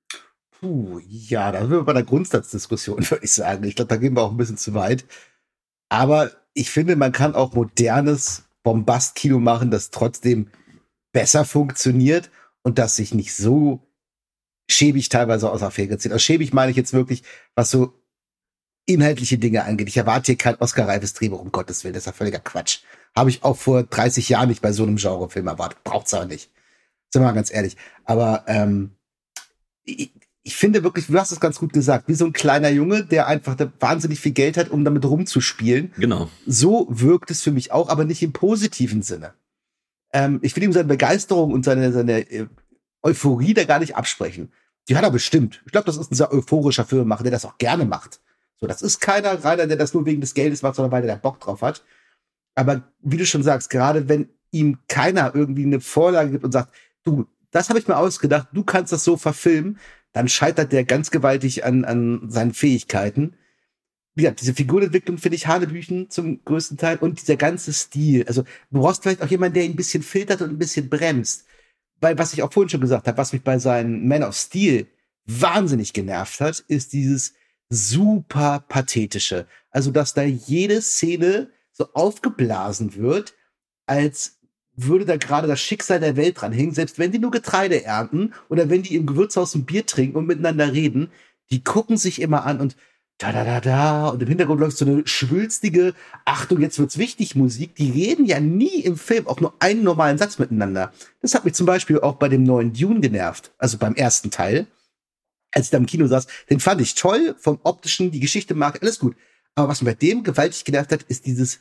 [SPEAKER 3] Ja, da sind wir bei der Grundsatzdiskussion, würde ich sagen. Ich glaube, da gehen wir auch ein bisschen zu weit. Aber ich finde, man kann auch modernes Bombast-Kino machen, das trotzdem besser funktioniert und das sich nicht so schäbig teilweise aus der Fähre zieht. Aus schäbig meine ich jetzt wirklich, was so inhaltliche Dinge angeht. Ich erwarte hier kein Oscar-reifes Drehbuch, um Gottes Willen. Das ist ja völliger Quatsch. Habe ich auch vor 30 Jahren nicht bei so einem Genrefilm erwartet. Braucht's aber nicht. Sind wir mal ganz ehrlich. Aber ich finde wirklich, du hast es ganz gut gesagt, wie so ein kleiner Junge, der einfach wahnsinnig viel Geld hat, um damit rumzuspielen.
[SPEAKER 2] Genau.
[SPEAKER 3] So wirkt es für mich auch, aber nicht im positiven Sinne. Ich will ihm seine Begeisterung und seine Euphorie da gar nicht absprechen. Die hat er bestimmt. Ich glaube, das ist ein sehr euphorischer Filmemacher, der das auch gerne macht. So, das ist keiner reiner, der das nur wegen des Geldes macht, sondern weil der Bock drauf hat. Aber wie du schon sagst, gerade wenn ihm keiner irgendwie eine Vorlage gibt und sagt, du, das habe ich mir ausgedacht, du kannst das so verfilmen, dann scheitert der ganz gewaltig an seinen Fähigkeiten. Wie gesagt, diese Figurenentwicklung finde ich hanebüchen zum größten Teil und dieser ganze Stil. Also du brauchst vielleicht auch jemanden, der ihn ein bisschen filtert und ein bisschen bremst. Weil, was ich auch vorhin schon gesagt habe, was mich bei seinen Man of Steel wahnsinnig genervt hat, ist dieses super pathetische. Also, dass da jede Szene so aufgeblasen wird, als würde da gerade das Schicksal der Welt dran hängen, selbst wenn die nur Getreide ernten oder wenn die im Gewürzhaus ein Bier trinken und miteinander reden, die gucken sich immer an und da und im Hintergrund läuft so eine schwülstige, Achtung, jetzt wird's wichtig Musik, die reden ja nie im Film auch nur einen normalen Satz miteinander. Das hat mich zum Beispiel auch bei dem neuen Dune genervt, also beim ersten Teil, als ich da im Kino saß, den fand ich toll, vom Optischen, die Geschichte mag, alles gut. Aber was mich bei dem gewaltig genervt hat, ist dieses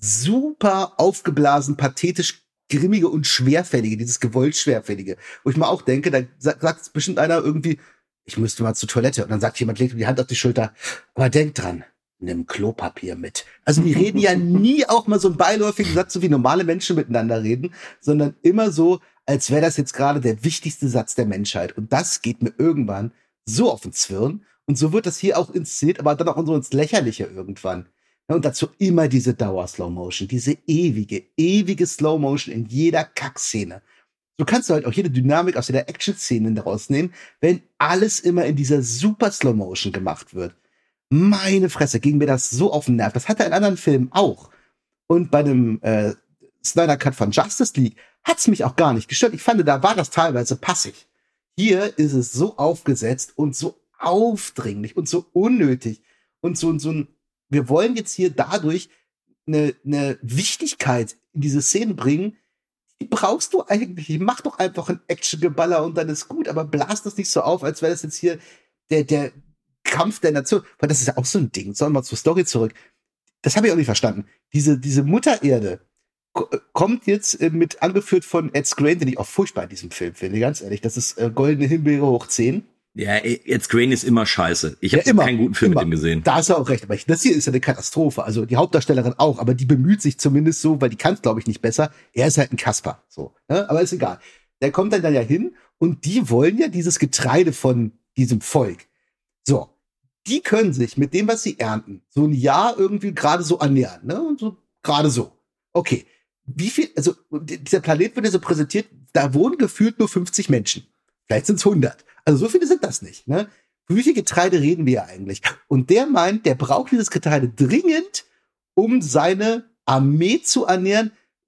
[SPEAKER 3] super aufgeblasen, pathetisch grimmige und schwerfällige, dieses gewollt schwerfällige. Wo ich mal auch denke, da sagt bestimmt einer irgendwie, ich müsste mal zur Toilette. Und dann sagt jemand, legt ihm die Hand auf die Schulter, aber denk dran, nimm Klopapier mit. Also die reden ja nie auch mal so einen beiläufigen Satz, so wie normale Menschen miteinander reden, sondern immer so, als wäre das jetzt gerade der wichtigste Satz der Menschheit. Und das geht mir irgendwann so auf den Zwirn. Und so wird das hier auch inszeniert, aber dann auch so ins Lächerliche irgendwann. Ja, und dazu immer diese Dauer-Slow-Motion, diese ewige Slow-Motion in jeder Kackszene. So kannst du halt auch jede Dynamik aus jeder Action-Szene daraus nehmen, wenn alles immer in dieser super Slow-Motion gemacht wird. Meine Fresse, ging mir das so auf den Nerv. Das hat er in anderen Filmen auch. Und bei dem Snyder Cut von Justice League hat's mich auch gar nicht gestört. Ich fand, da war das teilweise passig. Hier ist es so aufgesetzt und so aufdringlich und so unnötig und so ein, wir wollen jetzt hier dadurch eine Wichtigkeit in diese Szene bringen, die brauchst du eigentlich nicht. Mach doch einfach ein Action-Geballer und dann ist gut, aber blas das nicht so auf, als wäre das jetzt hier der Kampf der Nation. Weil das ist ja auch so ein Ding. Sollen wir mal zur Story zurück. Das habe ich auch nicht verstanden. Diese Mutter Erde kommt jetzt angeführt von Ed Skrein, den ich auch furchtbar in diesem Film finde, ganz ehrlich. Das ist Goldene Himbeere hoch 10.
[SPEAKER 2] Ja, Ed Skrein ist immer scheiße. Ich habe keinen guten Film mit ihm gesehen.
[SPEAKER 3] Da hast du auch recht. Aber das hier ist ja eine Katastrophe. Also die Hauptdarstellerin auch, aber die bemüht sich zumindest so, weil die kann es, glaube ich, nicht besser. Er ist halt ein Kasper. So, ne? Aber ist egal. Der kommt dann ja hin und die wollen ja dieses Getreide von diesem Volk. So, die können sich mit dem, was sie ernten, so ein Jahr irgendwie gerade so annähern. Ne? Und so gerade so. Okay. Wie viel, also dieser Planet wird ja so präsentiert, da wohnen gefühlt nur 50 Menschen. Vielleicht sind es 100. Also so viele sind das nicht. Ne? Für wie viel Getreide reden wir eigentlich? Und der meint, der braucht dieses Getreide dringend, um seine Armee zu ernähren.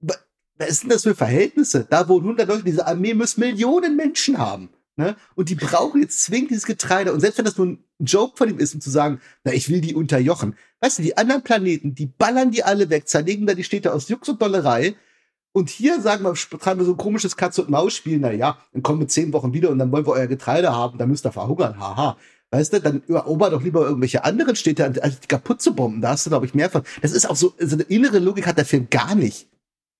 [SPEAKER 3] Was sind das für Verhältnisse? Da wohnen 100 Leute, diese Armee muss Millionen Menschen haben. Ne? Und die brauchen jetzt zwingend dieses Getreide. Und selbst wenn das nur ein Joke von ihm ist, um zu sagen, na, ich will die unterjochen. Weißt du, die anderen Planeten, die ballern die alle weg, zerlegen da die Städte aus Jux und Dollerei. Und hier, sagen wir, treiben wir so ein komisches Katz-und-Maus-Spiel. Na ja, dann kommen wir 10 Wochen wieder und dann wollen wir euer Getreide haben. Dann müsst ihr verhungern. Haha. Weißt du, dann erober doch lieber irgendwelche anderen Städte, als die kaputt zu bomben. Da hast du, glaube ich, mehr von. Das ist auch so eine innere Logik hat der Film gar nicht.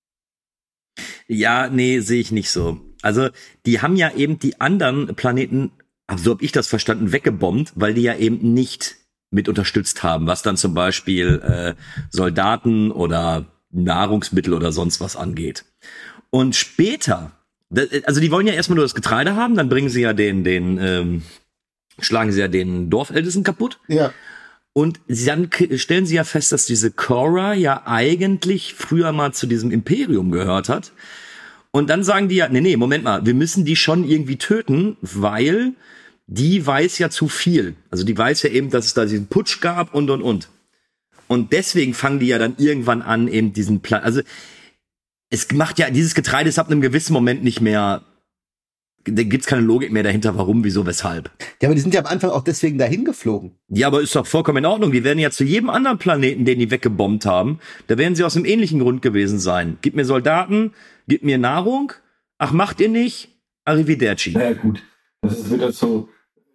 [SPEAKER 2] Ja, nee, sehe ich nicht so. Also, die haben ja eben die anderen Planeten, so habe ich das verstanden, weggebombt, weil die ja eben nicht mit unterstützt haben, was dann zum Beispiel Soldaten oder Nahrungsmittel oder sonst was angeht. Und später, also die wollen ja erstmal nur das Getreide haben, dann bringen sie ja schlagen sie ja den Dorfältesten kaputt.
[SPEAKER 3] Ja.
[SPEAKER 2] Und dann stellen sie ja fest, dass diese Korra ja eigentlich früher mal zu diesem Imperium gehört hat. Und dann sagen die ja, nee, Moment mal, wir müssen die schon irgendwie töten, weil die weiß ja zu viel. Also die weiß ja eben, dass es da diesen Putsch gab und. Und deswegen fangen die ja dann irgendwann an, eben diesen Plan. Also es macht ja, dieses Getreide ist ab einem gewissen Moment nicht mehr, da gibt's keine Logik mehr dahinter, warum, wieso, weshalb.
[SPEAKER 3] Ja, aber die sind ja am Anfang auch deswegen dahin geflogen.
[SPEAKER 2] Ja, aber ist doch vollkommen in Ordnung. Die werden ja zu jedem anderen Planeten, den die weggebombt haben, da werden sie aus einem ähnlichen Grund gewesen sein. Gib mir Soldaten, gib mir Nahrung. Ach, macht ihr nicht? Arrivederci.
[SPEAKER 4] Naja, gut. Das ist wieder so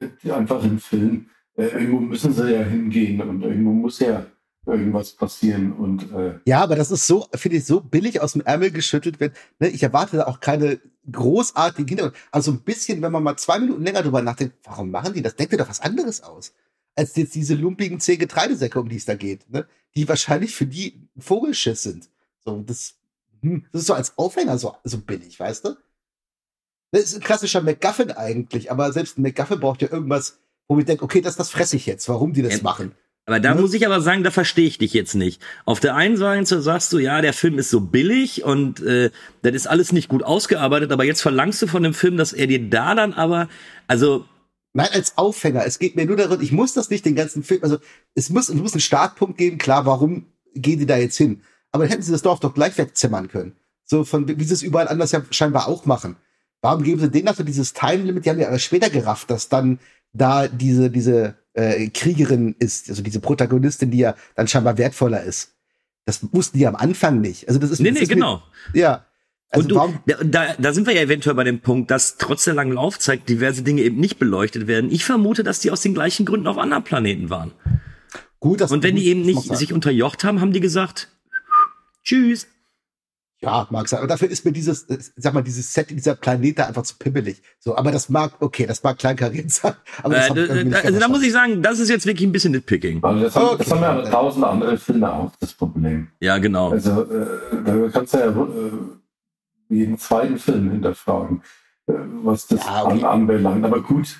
[SPEAKER 4] einfach im Film. Irgendwo müssen sie ja hingehen und irgendwo muss ja irgendwas passieren. Und
[SPEAKER 3] ja, aber das ist so, finde ich, so billig aus dem Ärmel geschüttelt wird. Ne? Ich erwarte da auch keine großartigen Hintergründe. Also ein bisschen, wenn man mal 2 Minuten länger drüber nachdenkt, warum machen die das? Denkt ihr doch was anderes aus. Als jetzt diese lumpigen 10 Getreidesäcke, um die es da geht. Ne? Die wahrscheinlich für die Vogelschiss sind. So, das ist so als Aufhänger so billig, weißt du? Das ist ein klassischer MacGuffin eigentlich, aber selbst ein MacGuffin braucht ja irgendwas, wo ich denke, okay, das fresse ich jetzt, warum die das machen.
[SPEAKER 2] Aber da muss ich aber sagen, da verstehe ich dich jetzt nicht. Auf der einen Seite sagst du, ja, der Film ist so billig und das ist alles nicht gut ausgearbeitet, aber jetzt verlangst du von dem Film, dass er dir da dann aber, also...
[SPEAKER 3] Nein, als Aufhänger. Es geht mir nur darum, ich muss das nicht den ganzen Film, also es muss einen Startpunkt geben, klar, warum gehen die da jetzt hin? Aber hätten sie das Dorf doch gleich wegzimmern können. So wie sie es überall anders ja scheinbar auch machen. Warum geben sie denen also dieses Time-Limit? Die haben ja aber später gerafft, dass dann da diese Kriegerin ist, also diese Protagonistin, die ja dann scheinbar wertvoller ist. Das wussten die am Anfang nicht. Also das ist
[SPEAKER 2] genau.
[SPEAKER 3] Ja. Also
[SPEAKER 2] und da sind wir ja eventuell bei dem Punkt, dass trotz der langen Laufzeit diverse Dinge eben nicht beleuchtet werden. Ich vermute, dass die aus den gleichen Gründen auf anderen Planeten waren.
[SPEAKER 3] Gut,
[SPEAKER 2] und wenn die eben nicht sich unterjocht haben, haben die gesagt, tschüss.
[SPEAKER 3] Ja, mag sein. Aber dafür ist mir dieses Set, dieser Planet da einfach zu pimmelig. So, aber das mag kleinkariert sein. Aber
[SPEAKER 2] also da muss ich sagen, das ist jetzt wirklich ein bisschen nitpicking.
[SPEAKER 4] Also das haben ja 1000 andere Filme auch, das Problem.
[SPEAKER 2] Ja, genau.
[SPEAKER 4] Also da kannst du ja jeden zweiten Film hinterfragen, was das anbelangt. Aber gut,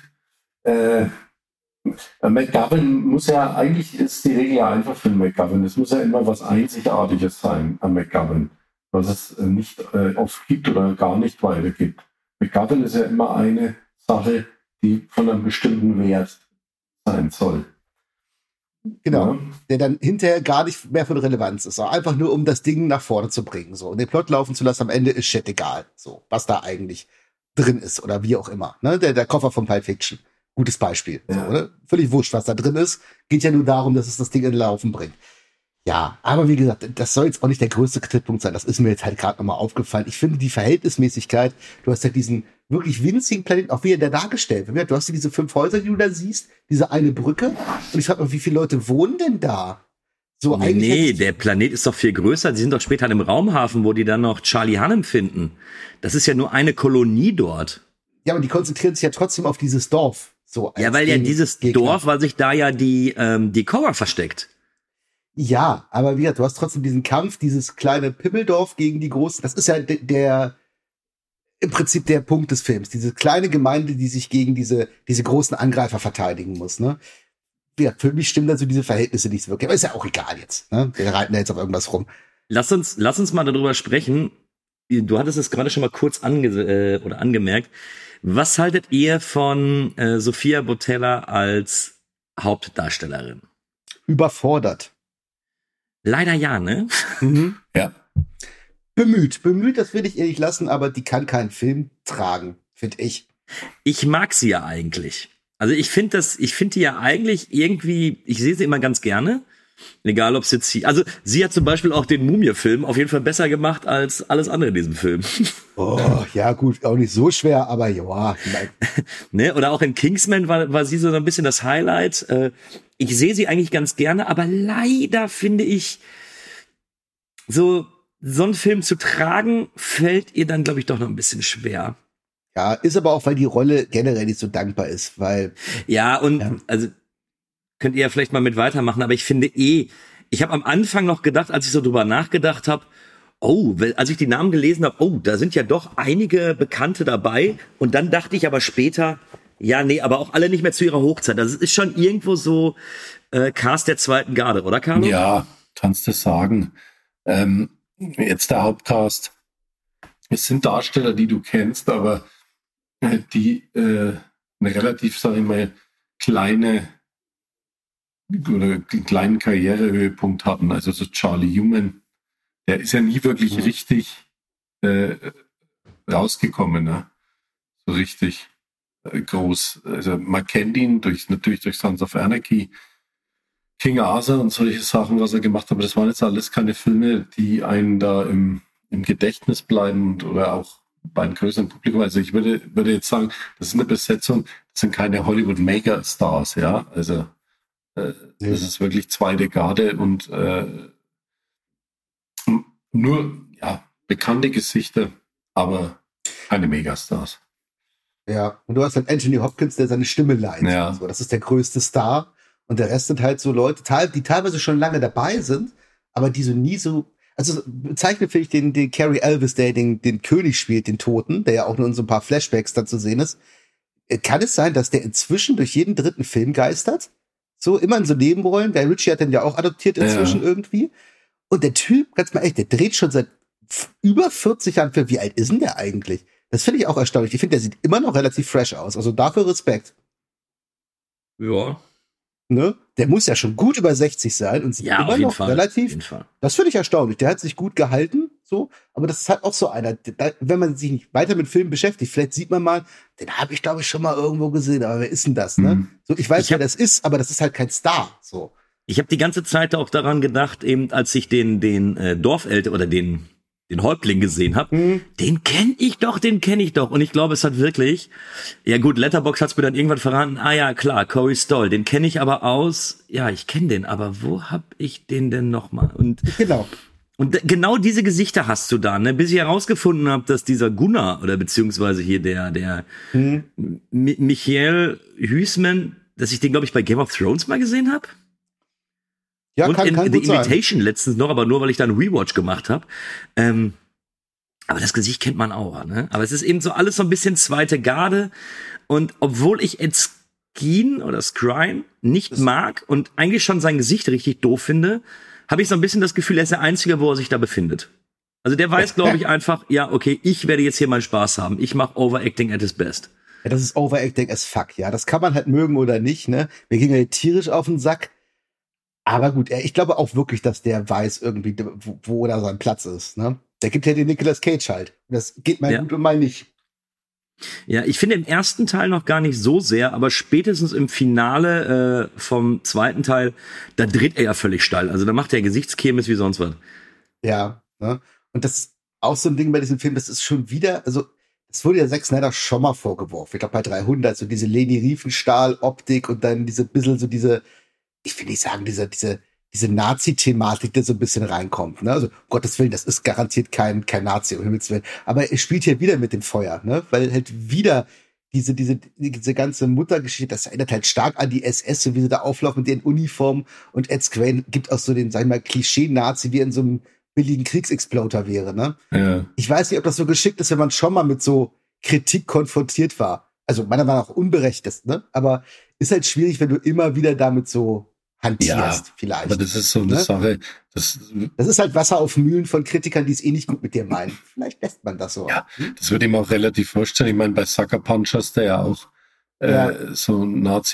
[SPEAKER 4] McGovern muss ja, eigentlich ist die Regel ja einfach für McGovern. Es muss ja immer was Einzigartiges sein an McGovern, was es nicht oft gibt oder gar nicht weitergibt. McGovern ist ja immer eine Sache, die von einem bestimmten Wert sein soll.
[SPEAKER 3] Genau, der dann hinterher gar nicht mehr von Relevanz ist, einfach nur um das Ding nach vorne zu bringen, so und den Plot laufen zu lassen. Am Ende ist shit egal, so was da eigentlich drin ist oder wie auch immer. Ne, der Koffer von Pulp Fiction, gutes Beispiel. Ja. So, oder? Völlig wurscht, was da drin ist. Geht ja nur darum, dass es das Ding in Laufen bringt. Ja, aber wie gesagt, das soll jetzt auch nicht der größte Kritikpunkt sein. Das ist mir jetzt halt gerade nochmal aufgefallen. Ich finde die Verhältnismäßigkeit, du hast ja diesen wirklich winzigen Planeten, auch wie er da dargestellt wird. Du hast ja diese 5 Häuser, die du da siehst, diese eine Brücke. Und ich frage mich, wie viele Leute wohnen denn da? So
[SPEAKER 2] nee, der Planet ist doch viel größer. Die sind doch später an einem Raumhafen, wo die dann noch Charlie Hunnam finden. Das ist ja nur eine Kolonie dort.
[SPEAKER 3] Ja, aber die konzentrieren sich ja trotzdem auf dieses Dorf. So
[SPEAKER 2] ja, weil ja dieses Dorf, weil sich da ja die Cobra versteckt.
[SPEAKER 3] Ja, aber wie gesagt, du hast trotzdem diesen Kampf, dieses kleine Pimmeldorf gegen die große. Das ist ja im Prinzip der Punkt des Films. Diese kleine Gemeinde, die sich gegen diese großen Angreifer verteidigen muss, ne? Ja, für mich stimmen dann so diese Verhältnisse nicht so wirklich. Aber ist ja auch egal jetzt, ne? Wir reiten da jetzt auf irgendwas rum.
[SPEAKER 2] Lass uns mal darüber sprechen. Du hattest es gerade schon mal kurz angemerkt. Was haltet ihr von Sophia Boutella als Hauptdarstellerin?
[SPEAKER 3] Überfordert.
[SPEAKER 2] Leider ja, ne?
[SPEAKER 3] Mhm.
[SPEAKER 4] Ja.
[SPEAKER 3] Bemüht, das will ich ihr nicht lassen, aber die kann keinen Film tragen, finde ich.
[SPEAKER 2] Ich mag sie ja eigentlich. Also ich finde die ja eigentlich irgendwie, ich sehe sie immer ganz gerne. Egal, ob es jetzt also sie hat zum Beispiel auch den Mumie-Film auf jeden Fall besser gemacht als alles andere in diesem Film.
[SPEAKER 3] Oh, ja gut, auch nicht so schwer, aber ja.
[SPEAKER 2] Ne? Oder auch in Kingsman war sie so ein bisschen das Highlight. Ich sehe sie eigentlich ganz gerne, aber leider finde ich, so einen Film zu tragen, fällt ihr dann, glaube ich, doch noch ein bisschen schwer.
[SPEAKER 3] Ja, ist aber auch, weil die Rolle generell nicht so dankbar ist, weil...
[SPEAKER 2] Ja, also könnt ihr ja vielleicht mal mit weitermachen, aber ich finde ich habe am Anfang noch gedacht, als ich so drüber nachgedacht habe, als ich die Namen gelesen habe, da sind ja doch einige Bekannte dabei. Und dann dachte ich aber später, ja, nee, aber auch alle nicht mehr zu ihrer Hochzeit. Das ist schon irgendwo so Cast der zweiten Garde, oder Carlo?
[SPEAKER 4] Ja, kannst du sagen. Jetzt der Hauptcast. Es sind Darsteller, die du kennst, aber die eine relativ, sag ich mal, kleinen Karrierehöhepunkt hatten. Also so Charlie Hunnam, der ist ja nie wirklich richtig rausgekommen, ne? So richtig groß. Also man kennt ihn natürlich durch Sons of Anarchy, King Arthur und solche Sachen, was er gemacht hat, aber das waren jetzt alles keine Filme, die einen da im Gedächtnis bleiben oder auch bei einem größeren Publikum. Also ich würde jetzt sagen, das ist eine Besetzung, sind keine Hollywood-Mega-Stars, ja. Also das ist wirklich zweite Garde und nur bekannte Gesichter, aber keine Megastars.
[SPEAKER 3] Ja, und du hast halt Anthony Hopkins, der seine Stimme leiht.
[SPEAKER 4] Ja.
[SPEAKER 3] So, das ist der größte Star. Und der Rest sind halt so Leute, die teilweise schon lange dabei sind, aber die so nie so. Also bezeichnet finde ich den Cary Elwes, der den König spielt, den Toten, der ja auch nur in so ein paar Flashbacks dann zu sehen ist. Kann es sein, dass der inzwischen durch jeden dritten Film geistert? So immer in so Nebenrollen. Der Ritchie hat den ja auch adoptiert inzwischen irgendwie. Und der Typ, ganz mal echt, der dreht schon seit über 40 Jahren Film. Wie alt ist denn der eigentlich? Das finde ich auch erstaunlich. Ich finde, der sieht immer noch relativ fresh aus. Also dafür Respekt.
[SPEAKER 2] Ja.
[SPEAKER 3] Ne? Der muss ja schon gut über 60 sein und sieht immer noch relativ. Das finde ich erstaunlich. Der hat sich gut gehalten, so. Aber das ist halt auch so einer, wenn man sich nicht weiter mit Filmen beschäftigt, vielleicht sieht man mal, den habe ich, glaube ich, schon mal irgendwo gesehen. Aber wer ist denn das, ne? So, ich weiß, wer das ist, aber das ist halt kein Star, so.
[SPEAKER 2] Ich habe die ganze Zeit auch daran gedacht, eben als ich den Dorfelter oder den Häuptling gesehen habe, den kenne ich doch. Und ich glaube, es hat wirklich, ja gut, Letterboxd hat's mir dann irgendwann verraten, ja klar, Corey Stoll, den kenne ich aber ich kenne den, aber wo hab ich den denn nochmal? Und genau diese Gesichter hast du da, ne? Bis ich herausgefunden habe, dass dieser Gunnar, oder beziehungsweise hier der Michael Huisman, dass ich den, glaube ich, bei Game of Thrones mal gesehen habe.
[SPEAKER 3] Ja,
[SPEAKER 2] und
[SPEAKER 3] kann
[SPEAKER 2] in
[SPEAKER 3] gut
[SPEAKER 2] The Imitation letztens noch, aber nur, weil ich da einen Rewatch gemacht habe. Aber das Gesicht kennt man auch, ne? Aber es ist eben so alles so ein bisschen zweite Garde. Und obwohl ich Ed Skrein oder Skrein nicht mag und eigentlich schon sein Gesicht richtig doof finde, habe ich so ein bisschen das Gefühl, er ist der Einzige, wo er sich da befindet. Also der weiß, glaube ich, einfach, ja, okay, ich werde jetzt hier mal Spaß haben. Ich mache Overacting at his best.
[SPEAKER 3] Ja, das ist Overacting as fuck, ja. Das kann man halt mögen oder nicht, ne? Wir gehen ja tierisch auf den Sack. Aber gut, ich glaube auch wirklich, dass der weiß irgendwie, wo da sein Platz ist, ne? Der gibt ja den Nicolas Cage halt. Das geht mal gut und mal nicht.
[SPEAKER 2] Ja, ich finde im ersten Teil noch gar nicht so sehr, aber spätestens im Finale vom zweiten Teil, da dreht er ja völlig steil. Also da macht er Gesichtskirmes wie sonst was.
[SPEAKER 3] Ja, ne? Und das ist auch so ein Ding bei diesem Film, das ist schon wieder, also es wurde ja Zack Snyder schon mal vorgeworfen. Ich glaube bei 300, so diese Leni Riefenstahl-Optik und dann diese bisschen so diese, ich will nicht sagen, diese Nazi-Thematik, die so ein bisschen reinkommt, ne? Also, um Gottes Willen, das ist garantiert kein Nazi, um Himmels Willen. Aber er spielt hier wieder mit dem Feuer, ne? Weil halt wieder diese ganze Muttergeschichte, das erinnert halt stark an die SS, so wie sie da auflaufen mit ihren Uniformen. Und Ed Skrein gibt auch so den, sag ich mal, Klischee-Nazi, wie in so einem billigen Kriegsexploiter wäre, ne?
[SPEAKER 4] Ja.
[SPEAKER 3] Ich weiß nicht, ob das so geschickt ist, wenn man schon mal mit so Kritik konfrontiert war. Also, meiner Meinung nach unberechtigt, ne? Aber ist halt schwierig, wenn du immer wieder damit so hantierst, vielleicht.
[SPEAKER 4] Aber das ist so eine Sache. Das
[SPEAKER 3] ist halt Wasser auf Mühlen von Kritikern, die es nicht gut mit dir meinen. Vielleicht lässt man das so.
[SPEAKER 4] Ja, das würde ihm auch relativ vorstellen. Ich meine, bei Sucker Punch hast du ja auch so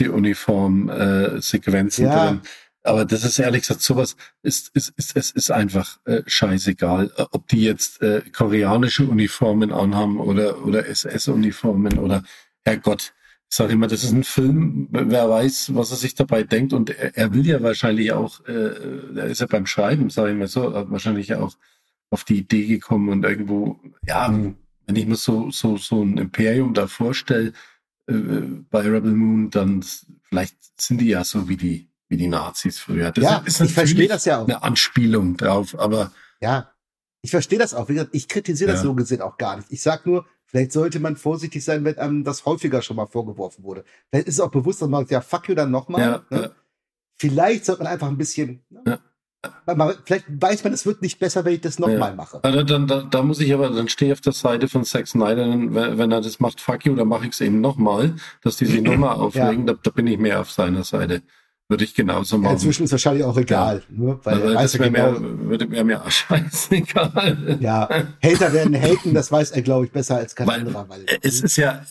[SPEAKER 4] Nazi-Uniform-Sequenzen drin. Aber das ist ehrlich gesagt sowas, ist einfach scheißegal, ob die jetzt koreanische Uniformen anhaben oder SS-Uniformen oder Herrgott. Ich sage immer, das ist ein Film, wer weiß, was er sich dabei denkt. Und er will ja wahrscheinlich auch, er ist ja beim Schreiben, sage ich mal so, wahrscheinlich auch auf die Idee gekommen und irgendwo, wenn ich mir so ein Imperium da vorstelle, bei Rebel Moon, dann vielleicht sind die ja so wie die Nazis früher. Das ist
[SPEAKER 3] ich verstehe das ja auch.
[SPEAKER 4] Eine Anspielung drauf, aber.
[SPEAKER 3] Ja, ich verstehe das auch. Wie gesagt, ich kritisiere das so gesehen auch gar nicht. Ich sag nur, vielleicht sollte man vorsichtig sein, wenn einem das häufiger schon mal vorgeworfen wurde. Vielleicht ist es auch bewusst, dass man sagt, ja, fuck you dann nochmal. Ne? Vielleicht sollte man einfach ein bisschen, vielleicht weiß man, es wird nicht besser, wenn ich das nochmal mache.
[SPEAKER 4] Also da muss ich aber, dann stehe ich auf der Seite von Zack Snyder, wenn er das macht, fuck you, dann mache ich es eben nochmal, dass die sich nochmal aufregen, da bin ich mehr auf seiner Seite. Würde ich genauso machen.
[SPEAKER 3] Inzwischen ist wahrscheinlich auch egal. Ne? Weil
[SPEAKER 4] das wäre mir auch scheißegal.
[SPEAKER 3] Ja, Hater werden haten, das weiß er, glaube ich, besser als kein anderer. Weil
[SPEAKER 4] er ist ja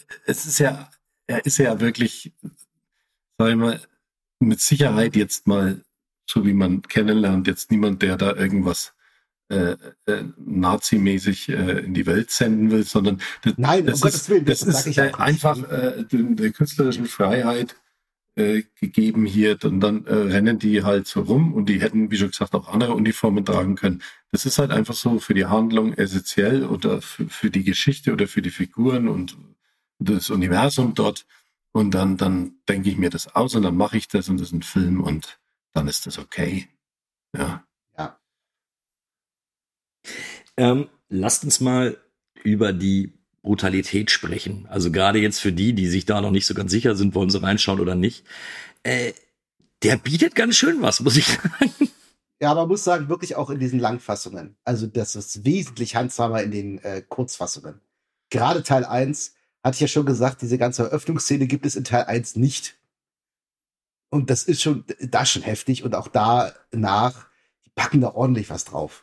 [SPEAKER 4] wirklich, sag ich mal, mit Sicherheit jetzt mal, so wie man kennenlernt, jetzt niemand, der da irgendwas Nazi-mäßig in die Welt senden will, sondern
[SPEAKER 3] Gottes Willen,
[SPEAKER 4] das ist einfach der künstlerischen Freiheit gegeben hier, dann rennen die halt so rum und die hätten, wie schon gesagt, auch andere Uniformen tragen können. Das ist halt einfach so für die Handlung essentiell oder für die Geschichte oder für die Figuren und das Universum dort. und dann denke ich mir das aus und dann mache ich das und das ist ein Film und dann ist das okay. Ja.
[SPEAKER 2] Lasst uns mal über die Brutalität sprechen. Also gerade jetzt für die sich da noch nicht so ganz sicher sind, wollen sie reinschauen oder nicht. Der bietet ganz schön was, muss ich sagen.
[SPEAKER 3] Ja, man muss sagen, wirklich auch in diesen Langfassungen. Also das ist wesentlich handsamer in den Kurzfassungen. Gerade Teil 1, hatte ich ja schon gesagt, diese ganze Eröffnungsszene gibt es in Teil 1 nicht. Und das ist schon heftig. Und auch danach, die packen da ordentlich was drauf.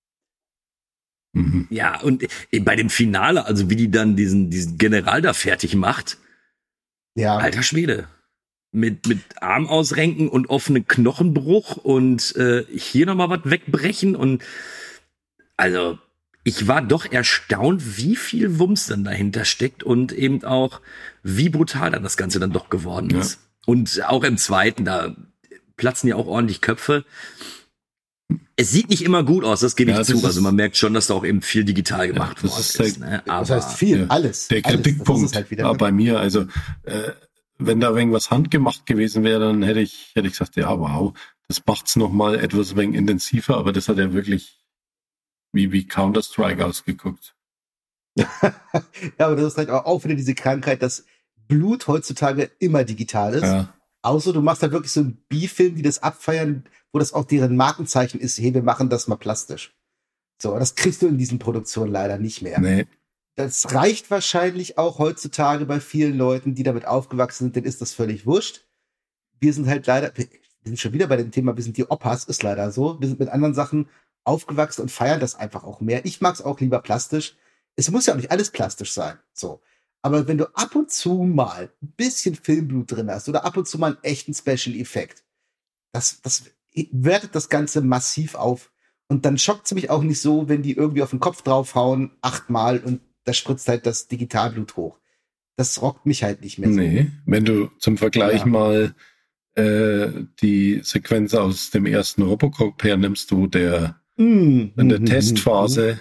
[SPEAKER 2] Mhm. Ja, und bei dem Finale, also wie die dann diesen General da fertig macht. Ja. Alter Schwede. Mit Arm ausrenken und offenen Knochenbruch und hier nochmal was wegbrechen. Und also ich war doch erstaunt, wie viel Wumms dann dahinter steckt und eben auch, wie brutal dann das Ganze dann doch geworden ist. Und auch im zweiten, da platzen ja auch ordentlich Köpfe. Es sieht nicht immer gut aus, das gebe ich zu. Also man merkt schon, dass da auch eben viel digital gemacht worden ist.
[SPEAKER 3] Ne? Aber das heißt viel, alles.
[SPEAKER 4] Der Kritikpunkt halt wieder, bei mir, also wenn da irgendwas handgemacht gewesen wäre, dann hätte ich gesagt, ja, wow, das macht's nochmal etwas wenig intensiver, aber das hat ja wirklich wie Counter-Strike ausgeguckt.
[SPEAKER 3] Ja, aber das ist halt auch wieder diese Krankheit, dass Blut heutzutage immer digital ist. Ja. Außer du machst halt wirklich so einen B-Film, die das abfeiern, wo das auch deren Markenzeichen ist, hey, wir machen das mal plastisch. So, das kriegst du in diesen Produktionen leider nicht mehr. Nee. Das reicht wahrscheinlich auch heutzutage bei vielen Leuten, die damit aufgewachsen sind, denen ist das völlig wurscht. Wir sind halt leider, wir sind schon wieder bei dem Thema, wir sind die Opas, ist leider so. Wir sind mit anderen Sachen aufgewachsen und feiern das einfach auch mehr. Ich mag es auch lieber plastisch. Es muss ja auch nicht alles plastisch sein. So. Aber wenn du ab und zu mal ein bisschen Filmblut drin hast oder ab und zu mal einen echten Special-Effekt, das wertet das Ganze massiv auf. Und dann schockt es mich auch nicht so, wenn die irgendwie auf den Kopf draufhauen, 8-mal und da spritzt halt das Digitalblut hoch. Das rockt mich halt nicht mehr so.
[SPEAKER 4] Nee, wenn du zum Vergleich mal die Sequenz aus dem ersten Robocop hernimmst, wo der in der Testphase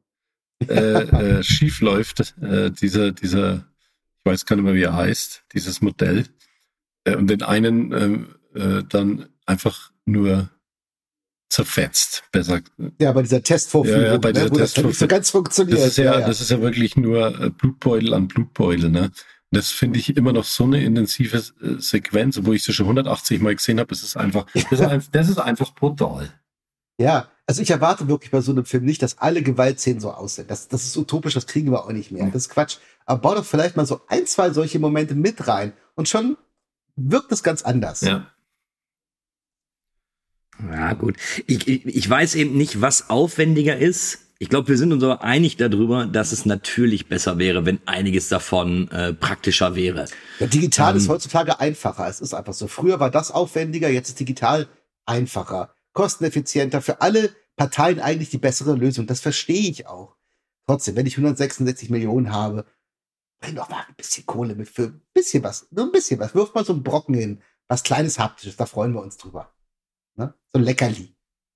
[SPEAKER 4] schief läuft, dieser, ich weiß gar nicht mehr, wie er heißt, dieses Modell, und den einen dann einfach nur zerfetzt, besser.
[SPEAKER 3] Ja, bei dieser Testvorführung,
[SPEAKER 4] ja, bei dieser
[SPEAKER 3] wo das nicht so ganz funktioniert.
[SPEAKER 4] Das ist ja wirklich nur Blutbeutel an Blutbeutel, ne? Das finde ich immer noch so eine intensive Sequenz, wo ich sie schon 180 Mal gesehen habe. Das ist einfach brutal.
[SPEAKER 3] Ja, also ich erwarte wirklich bei so einem Film nicht, dass alle Gewaltszenen so aussehen. Das ist utopisch, das kriegen wir auch nicht mehr. Das ist Quatsch. Aber bau doch vielleicht mal so 1, 2 solche Momente mit rein und schon wirkt das ganz anders.
[SPEAKER 2] Ja. Ja, gut. Ich weiß eben nicht, was aufwendiger ist. Ich glaube, wir sind uns aber einig darüber, dass es natürlich besser wäre, wenn einiges davon praktischer wäre.
[SPEAKER 3] Ja, digital ist heutzutage einfacher. Es ist einfach so. Früher war das aufwendiger, jetzt ist digital einfacher. Kosteneffizienter, für alle Parteien eigentlich die bessere Lösung. Das verstehe ich auch. Trotzdem, wenn ich 166 Millionen habe, bring doch mal ein bisschen Kohle mit für ein bisschen was. Nur ein bisschen was. Wirf mal so einen Brocken hin. Was Kleines Haptisches, da freuen wir uns drüber. Ne? So ein Leckerli.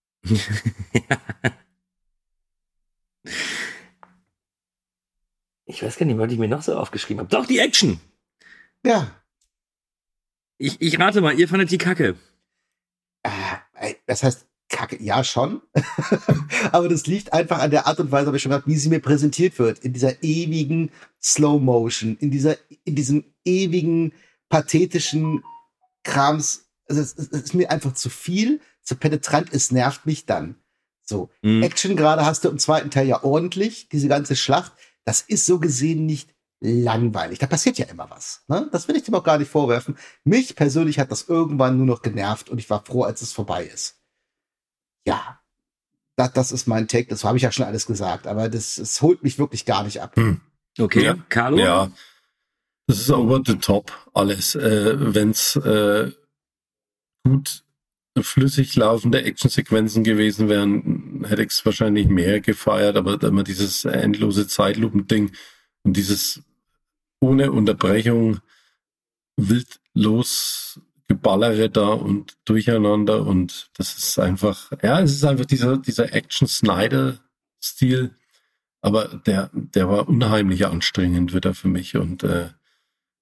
[SPEAKER 2] Ich weiß gar nicht, was ich mir noch so aufgeschrieben habe. Doch, die Action!
[SPEAKER 3] Ja.
[SPEAKER 2] Ich rate mal, ihr fandet die Kacke.
[SPEAKER 3] Das heißt, Kacke, ja schon. Aber das liegt einfach an der Art und Weise, habe ich schon gesagt, wie sie mir präsentiert wird. In dieser ewigen Slow Motion, in diesem ewigen, pathetischen Krams. Also es ist mir einfach zu viel, zu penetrant, es nervt mich dann. So, Action gerade hast du im zweiten Teil ja ordentlich, diese ganze Schlacht. Das ist so gesehen nicht langweilig. Da passiert ja immer was. Ne? Das will ich dem auch gar nicht vorwerfen. Mich persönlich hat das irgendwann nur noch genervt und ich war froh, als es vorbei ist. Ja, das ist mein Take. Das habe ich ja schon alles gesagt, aber das holt mich wirklich gar nicht ab.
[SPEAKER 2] Okay, ja. Carlo?
[SPEAKER 4] Ja, das ist over the top alles. Wenn's gut flüssig laufende Actionsequenzen gewesen wären, hätte ich es wahrscheinlich mehr gefeiert, aber immer dieses endlose Zeitlupending und dieses ohne Unterbrechung wild losgeballere da und durcheinander und das ist einfach, ja, es ist einfach dieser Action-Snyder-Stil, aber der war unheimlich anstrengend wieder für mich und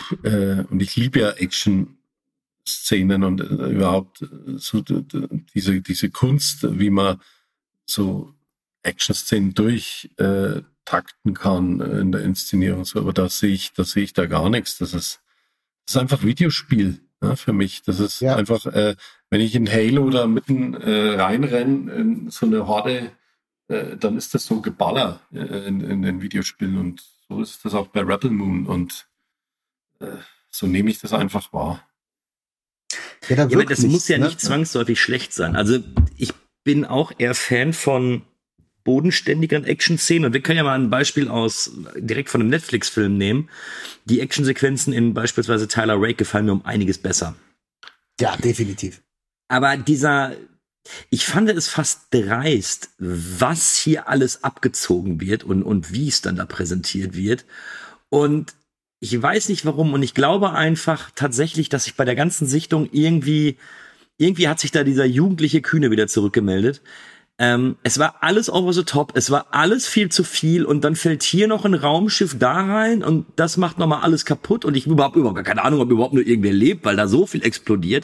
[SPEAKER 4] und ich liebe ja Action-Szenen und überhaupt so diese Kunst, wie man so Action-Szenen takten kann in der Inszenierung. So, aber da sehe ich da gar nichts. Das ist einfach Videospiel, ja, für mich. Das ist einfach, wenn ich in Halo da mitten reinrenne in so eine Horde, dann ist das so Geballer in den Videospielen. Und so ist das auch bei Rebel Moon. Und so nehme ich das einfach wahr.
[SPEAKER 2] Ja, aber das muss ja nicht zwangsläufig schlecht sein. Also ich bin auch eher Fan von bodenständigeren Action-Szenen. Und wir können ja mal ein Beispiel direkt von einem Netflix-Film nehmen. Die Actionsequenzen in beispielsweise Tyler Rake gefallen mir um einiges besser.
[SPEAKER 3] Ja, definitiv.
[SPEAKER 2] Aber ich fand es fast dreist, was hier alles abgezogen wird und wie es dann da präsentiert wird. Und ich weiß nicht warum. Und ich glaube einfach tatsächlich, dass sich bei der ganzen Sichtung irgendwie hat sich da dieser jugendliche Kühne wieder zurückgemeldet. Es war alles over the top, es war alles viel zu viel und dann fällt hier noch ein Raumschiff da rein und das macht nochmal alles kaputt und ich habe überhaupt gar keine Ahnung, ob überhaupt nur irgendwer lebt, weil da so viel explodiert.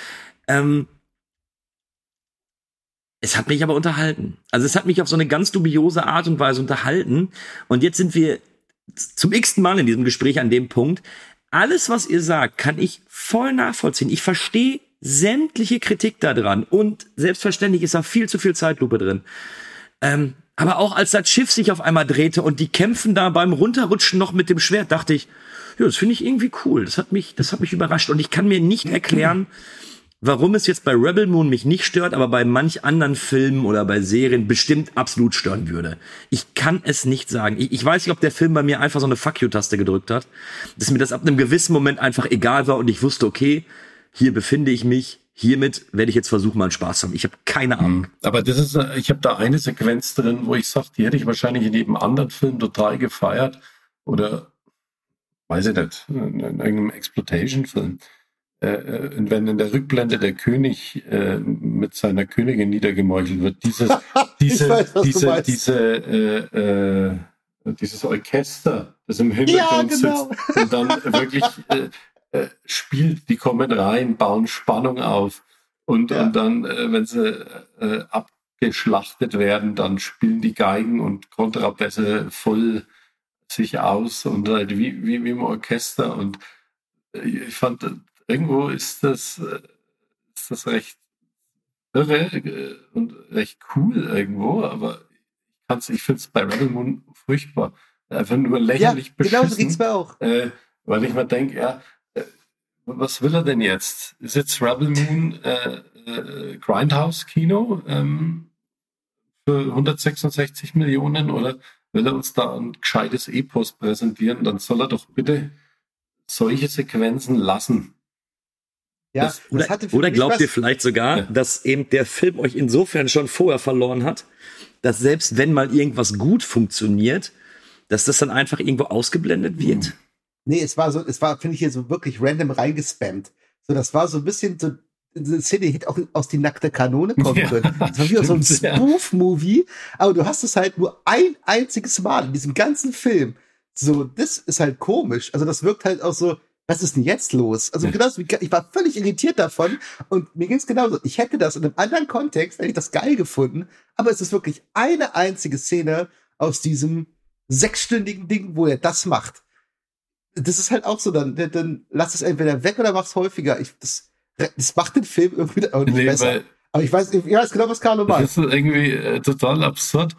[SPEAKER 2] Es hat mich aber unterhalten. Also es hat mich auf so eine ganz dubiose Art und Weise unterhalten und jetzt sind wir zum x-ten Mal in diesem Gespräch an dem Punkt. Alles, was ihr sagt, kann ich voll nachvollziehen. Ich verstehe sämtliche Kritik da dran und selbstverständlich ist da viel zu viel Zeitlupe drin. Aber auch als das Schiff sich auf einmal drehte und die kämpfen da beim Runterrutschen noch mit dem Schwert, dachte ich, ja, das finde ich irgendwie cool. Das hat mich überrascht und ich kann mir nicht erklären, warum es jetzt bei Rebel Moon mich nicht stört, aber bei manch anderen Filmen oder bei Serien bestimmt absolut stören würde. Ich kann es nicht sagen. Ich weiß nicht, ob der Film bei mir einfach so eine Fuck-you-Taste gedrückt hat, dass mir das ab einem gewissen Moment einfach egal war und ich wusste, okay, hier befinde ich mich, hiermit werde ich jetzt versuchen, mal einen Spaß zu haben. Ich habe keine Ahnung.
[SPEAKER 4] Aber ich habe da eine Sequenz drin, wo ich sage, die hätte ich wahrscheinlich in jedem anderen Film total gefeiert oder, weiß ich nicht, in irgendeinem Exploitation-Film. Wenn in der Rückblende der König mit seiner Königin niedergemeuchelt wird, dieses Orchester, das im Hintergrund sitzt und dann wirklich spielt, die kommen rein, bauen Spannung auf und dann, wenn sie abgeschlachtet werden, dann spielen die Geigen und Kontrabässe voll sich aus und halt wie im Orchester und ich fand, irgendwo ist das recht irre und recht cool irgendwo, aber ich finde es bei Rebel Moon furchtbar. Einfach nur lächerlich beschissen.
[SPEAKER 3] Genau so ging's mir auch.
[SPEAKER 4] Weil ich mir denke, was will er denn jetzt? Ist jetzt Rebel Moon Grindhouse-Kino für 166 Millionen oder will er uns da ein gescheites Epos präsentieren? Dann soll er doch bitte solche Sequenzen lassen.
[SPEAKER 3] Ja,
[SPEAKER 2] oder glaubt ihr vielleicht sogar, dass eben der Film euch insofern schon vorher verloren hat, dass selbst wenn mal irgendwas gut funktioniert, dass das dann einfach irgendwo ausgeblendet wird?
[SPEAKER 3] Nee, es war, finde ich, hier so wirklich random reingespammt. So, das war so ein bisschen so, diese Szene hätte auch aus die nackte Kanone kommen können. Das war wieder so ein Spoof-Movie, aber du hast es halt nur ein einziges Mal in diesem ganzen Film. So, das ist halt komisch. Also das wirkt halt auch so, was ist denn jetzt los? Also genauso wie, ich war völlig irritiert davon und mir ging es genauso. Ich hätte das in einem anderen Kontext, hätte ich das geil gefunden, aber es ist wirklich eine einzige Szene aus diesem 6-stündigen Ding, wo er das macht. Das ist halt auch so, dann lass es entweder weg oder mach's häufiger. Das macht den Film irgendwie auch nicht besser. Aber ich weiß genau, was Carlo meint.
[SPEAKER 4] Das ist irgendwie total absurd.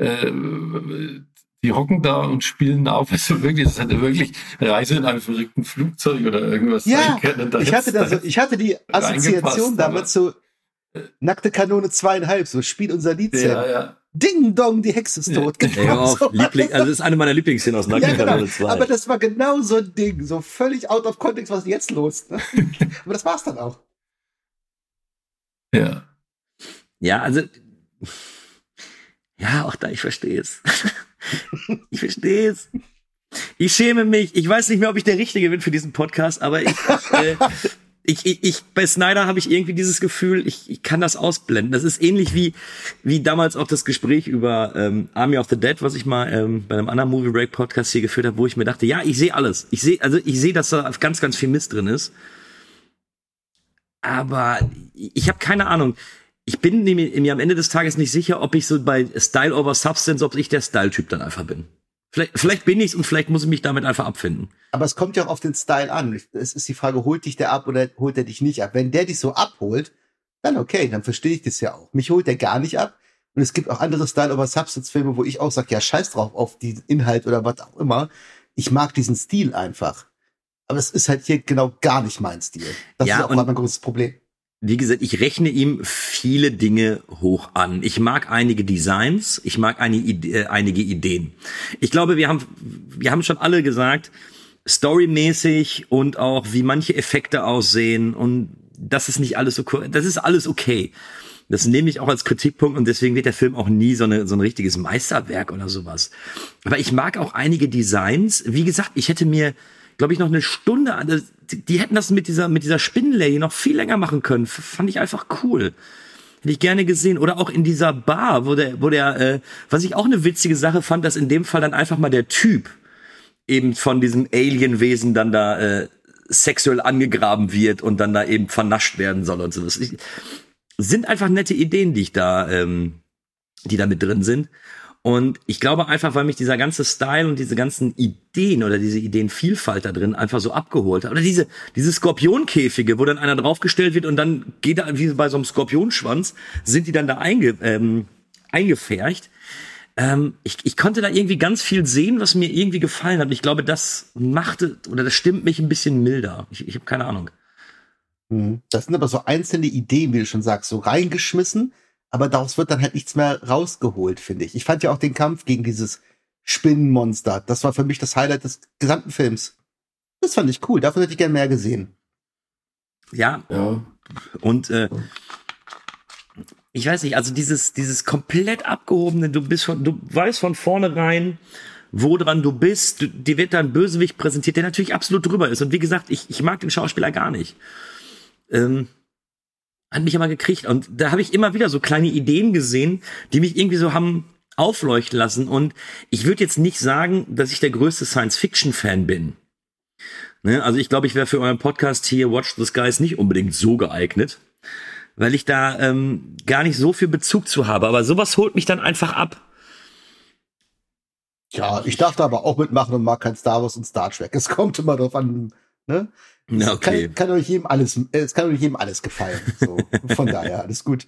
[SPEAKER 4] Die hocken da und spielen auf. Also wirklich, das hätte wirklich Reise in einem verrückten Flugzeug oder irgendwas sein können.
[SPEAKER 3] Ich hatte die Assoziation damals so Nackte Kanone 2,5, so spielt unser Lied.
[SPEAKER 4] Ja.
[SPEAKER 3] Ding Dong, die Hexe ist tot.
[SPEAKER 2] Genau. Also das ist eine meiner Lieblingsszenen aus Nackte Kanone 2.
[SPEAKER 3] Aber das war genau so ein Ding, so völlig out of context, was ist jetzt los? Ne? Aber das war's dann auch.
[SPEAKER 4] Ja.
[SPEAKER 2] Ja, also ja, auch da, ich verstehe es. Ich verstehe es. Ich schäme mich. Ich weiß nicht mehr, ob ich der Richtige bin für diesen Podcast, aber Bei Snyder habe ich irgendwie dieses Gefühl, ich kann das ausblenden. Das ist ähnlich wie damals auch das Gespräch über Army of the Dead, was ich mal bei einem anderen Movie Break Podcast hier geführt habe, wo ich mir dachte, ja, ich sehe alles. Ich sehe, dass da ganz, ganz viel Mist drin ist. Aber ich habe keine Ahnung. Ich bin mir am Ende des Tages nicht sicher, ob ich so bei Style over Substance, ob ich der Style-Typ dann einfach bin. Vielleicht bin ich's und vielleicht muss ich mich damit einfach abfinden.
[SPEAKER 3] Aber es kommt ja auch auf den Style an. Es ist die Frage, holt dich der ab oder holt er dich nicht ab? Wenn der dich so abholt, dann okay, dann verstehe ich das ja auch. Mich holt der gar nicht ab. Und es gibt auch andere Style-over-Substance-Filme, wo ich auch sage, ja, scheiß drauf auf den Inhalt oder was auch immer. Ich mag diesen Stil einfach. Aber es ist halt hier genau gar nicht mein Stil. Das ist auch gerade mein großes Problem.
[SPEAKER 2] Wie gesagt, ich rechne ihm viele Dinge hoch an. Ich mag einige Designs, ich mag einige Ideen. Ich glaube, wir haben schon alle gesagt, storymäßig und auch wie manche Effekte aussehen und das ist nicht alles so cool. Das ist alles okay. Das nehme ich auch als Kritikpunkt und deswegen wird der Film auch nie so ein richtiges Meisterwerk oder sowas. Aber ich mag auch einige Designs. Wie gesagt, ich hätte mir, glaube ich, noch eine Stunde, die hätten das mit dieser Spinnenlady noch viel länger machen können. Fand ich einfach cool. Hätte ich gerne gesehen. Oder auch in dieser Bar, wo der, was ich auch eine witzige Sache fand, dass in dem Fall dann einfach mal der Typ eben von diesem Alienwesen dann da sexuell angegraben wird und dann da eben vernascht werden soll und sowas. Sind einfach nette Ideen, die da mit drin sind. Und ich glaube einfach, weil mich dieser ganze Style und diese ganzen Ideen oder diese Ideenvielfalt da drin einfach so abgeholt hat. Oder diese Skorpionkäfige, wo dann einer draufgestellt wird und dann geht da wie bei so einem Skorpionschwanz, sind die dann da eingefärcht. Ich konnte da irgendwie ganz viel sehen, was mir irgendwie gefallen hat. Und ich glaube, das stimmt mich ein bisschen milder. Ich habe keine Ahnung.
[SPEAKER 3] Das sind aber so einzelne Ideen, wie du schon sagst, so reingeschmissen. Aber daraus wird dann halt nichts mehr rausgeholt, finde ich. Ich fand ja auch den Kampf gegen dieses Spinnenmonster. Das war für mich das Highlight des gesamten Films. Das fand ich cool. Davon hätte ich gern mehr gesehen.
[SPEAKER 2] Ja. Und ich weiß nicht, also dieses komplett abgehobene, du weißt von vornherein, wo dran du bist. Dir wird da ein Bösewicht präsentiert, der natürlich absolut drüber ist. Und wie gesagt, ich mag den Schauspieler gar nicht. Hat mich aber gekriegt. Und da habe ich immer wieder so kleine Ideen gesehen, die mich irgendwie so haben aufleuchten lassen. Und ich würde jetzt nicht sagen, dass ich der größte Science-Fiction-Fan bin. Ne? Also ich glaube, ich wäre für euren Podcast hier Watch the Skies nicht unbedingt so geeignet, weil ich da gar nicht so viel Bezug zu habe. Aber sowas holt mich dann einfach ab.
[SPEAKER 3] Ja, ich darf da aber auch mitmachen und mag kein Star Wars und Star Trek. Es kommt immer drauf an, ne?
[SPEAKER 2] Ja, okay.
[SPEAKER 3] Es kann doch nicht jedem alles gefallen. So, von daher, alles gut.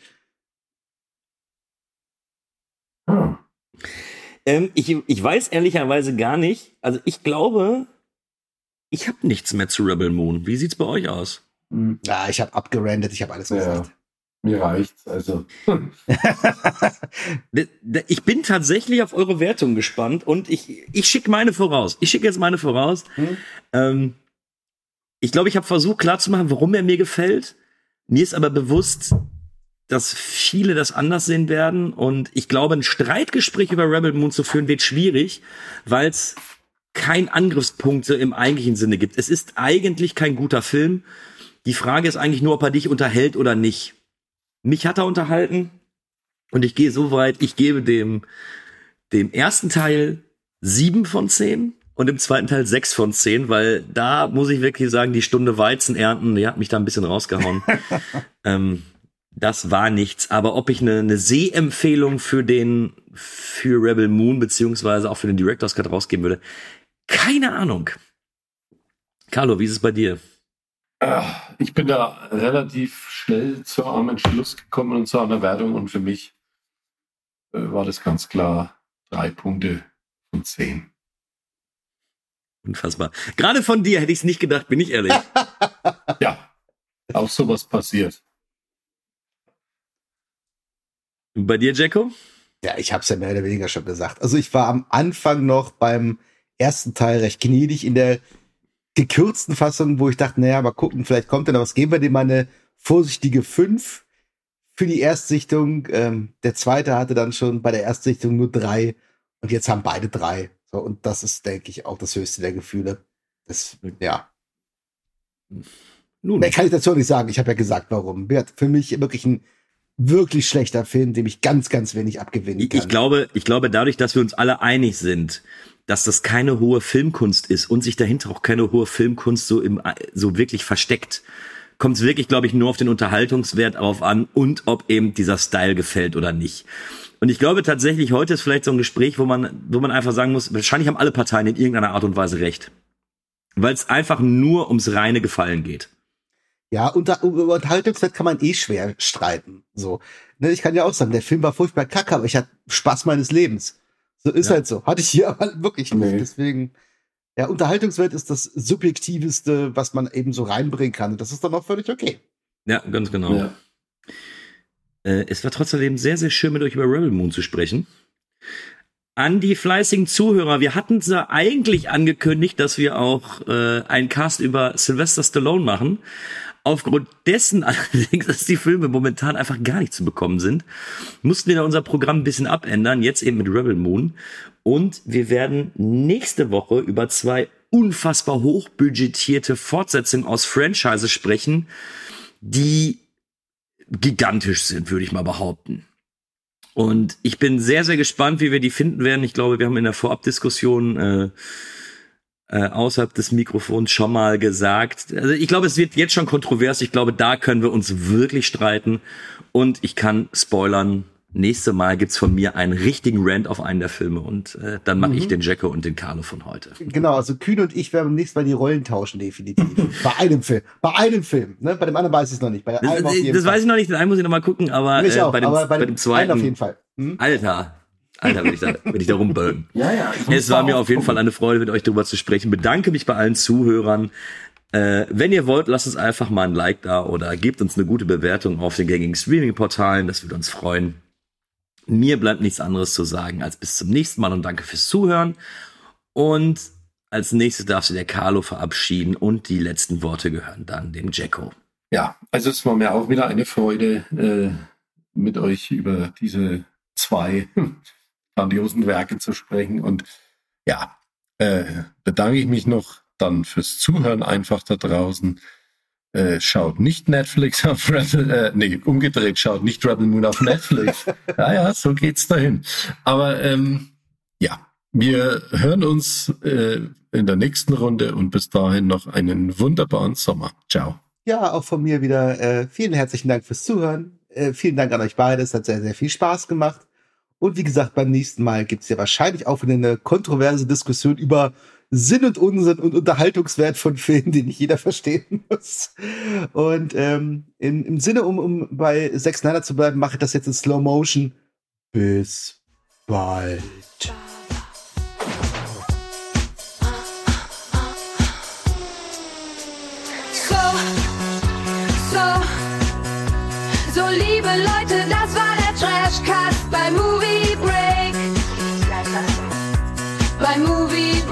[SPEAKER 2] Ich weiß ehrlicherweise gar nicht, also ich glaube, ich habe nichts mehr zu Rebel Moon. Wie sieht's bei euch aus?
[SPEAKER 3] Ja, ich habe abgerandet, ich habe alles gesagt.
[SPEAKER 4] Mir reicht's, also.
[SPEAKER 2] Ich bin tatsächlich auf eure Wertung gespannt und ich schicke meine voraus. Ich schicke jetzt meine voraus. Ich glaube, ich habe versucht klarzumachen, warum er mir gefällt. Mir ist aber bewusst, dass viele das anders sehen werden. Und ich glaube, ein Streitgespräch über Rebel Moon zu führen, wird schwierig, weil es keinen Angriffspunkt so im eigentlichen Sinne gibt. Es ist eigentlich kein guter Film. Die Frage ist eigentlich nur, ob er dich unterhält oder nicht. Mich hat er unterhalten. Und ich gehe so weit, ich gebe dem ersten Teil 7 von 10. Und im zweiten Teil 6 von 10, weil da muss ich wirklich sagen, die Stunde Weizen ernten, die hat mich da ein bisschen rausgehauen. Das war nichts. Aber ob ich eine Sehempfehlung für Rebel Moon beziehungsweise auch für den Director's Cut rausgeben würde, keine Ahnung. Carlo, wie ist es bei dir?
[SPEAKER 4] Ich bin da relativ schnell zu einem Entschluss gekommen und zu einer Wertung und für mich war das ganz klar 3 Punkte von 10.
[SPEAKER 2] Unfassbar. Gerade von dir hätte ich es nicht gedacht, bin ich ehrlich.
[SPEAKER 4] Ja, auch sowas passiert.
[SPEAKER 2] Und bei dir, Jacko?
[SPEAKER 3] Ja, ich habe es ja mehr oder weniger schon gesagt. Also ich war am Anfang noch beim ersten Teil recht gnädig in der gekürzten Fassung, wo ich dachte, naja, mal gucken, vielleicht kommt dann was. Geben wir dem mal eine vorsichtige 5 für die Erstsichtung. Der zweite hatte dann schon bei der Erstsichtung nur 3 und jetzt haben beide 3. So, und das ist, denke ich, auch das höchste der Gefühle. Das, ja. Nun. Mehr kann ich dazu nicht sagen. Ich habe ja gesagt, warum. Für mich wirklich ein wirklich schlechter Film, dem ich ganz, ganz wenig abgewinnen kann.
[SPEAKER 2] Ich glaube, dadurch, dass wir uns alle einig sind, dass das keine hohe Filmkunst ist und sich dahinter auch keine hohe Filmkunst so wirklich versteckt, kommt es wirklich, glaube ich, nur auf den Unterhaltungswert drauf an und ob eben dieser Style gefällt oder nicht. Und ich glaube tatsächlich, heute ist vielleicht so ein Gespräch, wo man einfach sagen muss, wahrscheinlich haben alle Parteien in irgendeiner Art und Weise recht. Weil es einfach nur ums reine Gefallen geht.
[SPEAKER 3] Ja, über Unterhaltungswert kann man schwer streiten. So, ne, ich kann ja auch sagen, der Film war furchtbar kacke, aber ich hatte Spaß meines Lebens. So ist halt so. Hatte ich hier aber wirklich nicht. Nee. Deswegen, ja, Unterhaltungswert ist das Subjektiveste, was man eben so reinbringen kann. Und das ist dann auch völlig okay.
[SPEAKER 2] Ja, ganz genau. Ja. Es war trotzdem sehr, sehr schön, mit euch über Rebel Moon zu sprechen. An die fleißigen Zuhörer, wir hatten ja eigentlich angekündigt, dass wir auch einen Cast über Sylvester Stallone machen. Aufgrund dessen allerdings, dass die Filme momentan einfach gar nicht zu bekommen sind, mussten wir da unser Programm ein bisschen abändern, jetzt eben mit Rebel Moon. Und wir werden nächste Woche über 2 unfassbar hochbudgetierte Fortsetzungen aus Franchises sprechen, die gigantisch sind, würde ich mal behaupten. Und ich bin sehr, sehr gespannt, wie wir die finden werden. Ich glaube, wir haben in der Vorabdiskussion außerhalb des Mikrofons schon mal gesagt. Also ich glaube, es wird jetzt schon kontrovers. Ich glaube, da können wir uns wirklich streiten. Und ich kann spoilern, nächste Mal gibt's von mir einen richtigen Rant auf einen der Filme. Und dann mache ich den Jacko und den Carlo von heute.
[SPEAKER 3] Genau, also Kühn und ich werden nächstes Mal die Rollen tauschen, definitiv. Bei einem Film. Ne? Bei dem anderen weiß ich es noch nicht. Bei einem
[SPEAKER 2] das weiß ich noch nicht, den einen muss ich noch mal gucken, aber, bei dem zweiten
[SPEAKER 3] auf jeden Fall.
[SPEAKER 2] Alter, will ich da rumbölken. Ja. Es war mir auf jeden Fall eine Freude, mit euch darüber zu sprechen. Bedanke mich bei allen Zuhörern. Wenn ihr wollt, lasst uns einfach mal ein Like da oder gebt uns eine gute Bewertung auf den gängigen Streaming-Portalen. Das würde uns freuen. Mir bleibt nichts anderes zu sagen als bis zum nächsten Mal und danke fürs Zuhören. Und als nächstes darf sich der Carlo verabschieden und die letzten Worte gehören dann dem Jacko.
[SPEAKER 4] Ja, also es war mir auch wieder eine Freude, mit euch über diese 2 grandiosen Werke zu sprechen. Und ja, bedanke ich mich noch dann fürs Zuhören einfach da draußen. Schaut nicht Netflix auf Rebel, umgedreht, schaut nicht Rebel Moon auf Netflix. Ja, so geht's dahin. Aber ja, wir hören uns in der nächsten Runde und bis dahin noch einen wunderbaren Sommer. Ciao.
[SPEAKER 3] Ja, auch von mir wieder vielen herzlichen Dank fürs Zuhören. Vielen Dank an euch beide. Es hat sehr, sehr viel Spaß gemacht. Und wie gesagt, beim nächsten Mal gibt's ja wahrscheinlich auch wieder eine kontroverse Diskussion über Sinn und Unsinn und Unterhaltungswert von Filmen, den nicht jeder verstehen muss. Und im Sinne, um bei Zack Snyder zu bleiben, mache ich das jetzt in Slow Motion. Bis bald.
[SPEAKER 5] So, liebe Leute, das war der Trashcast bei Movie Break. Bei Movie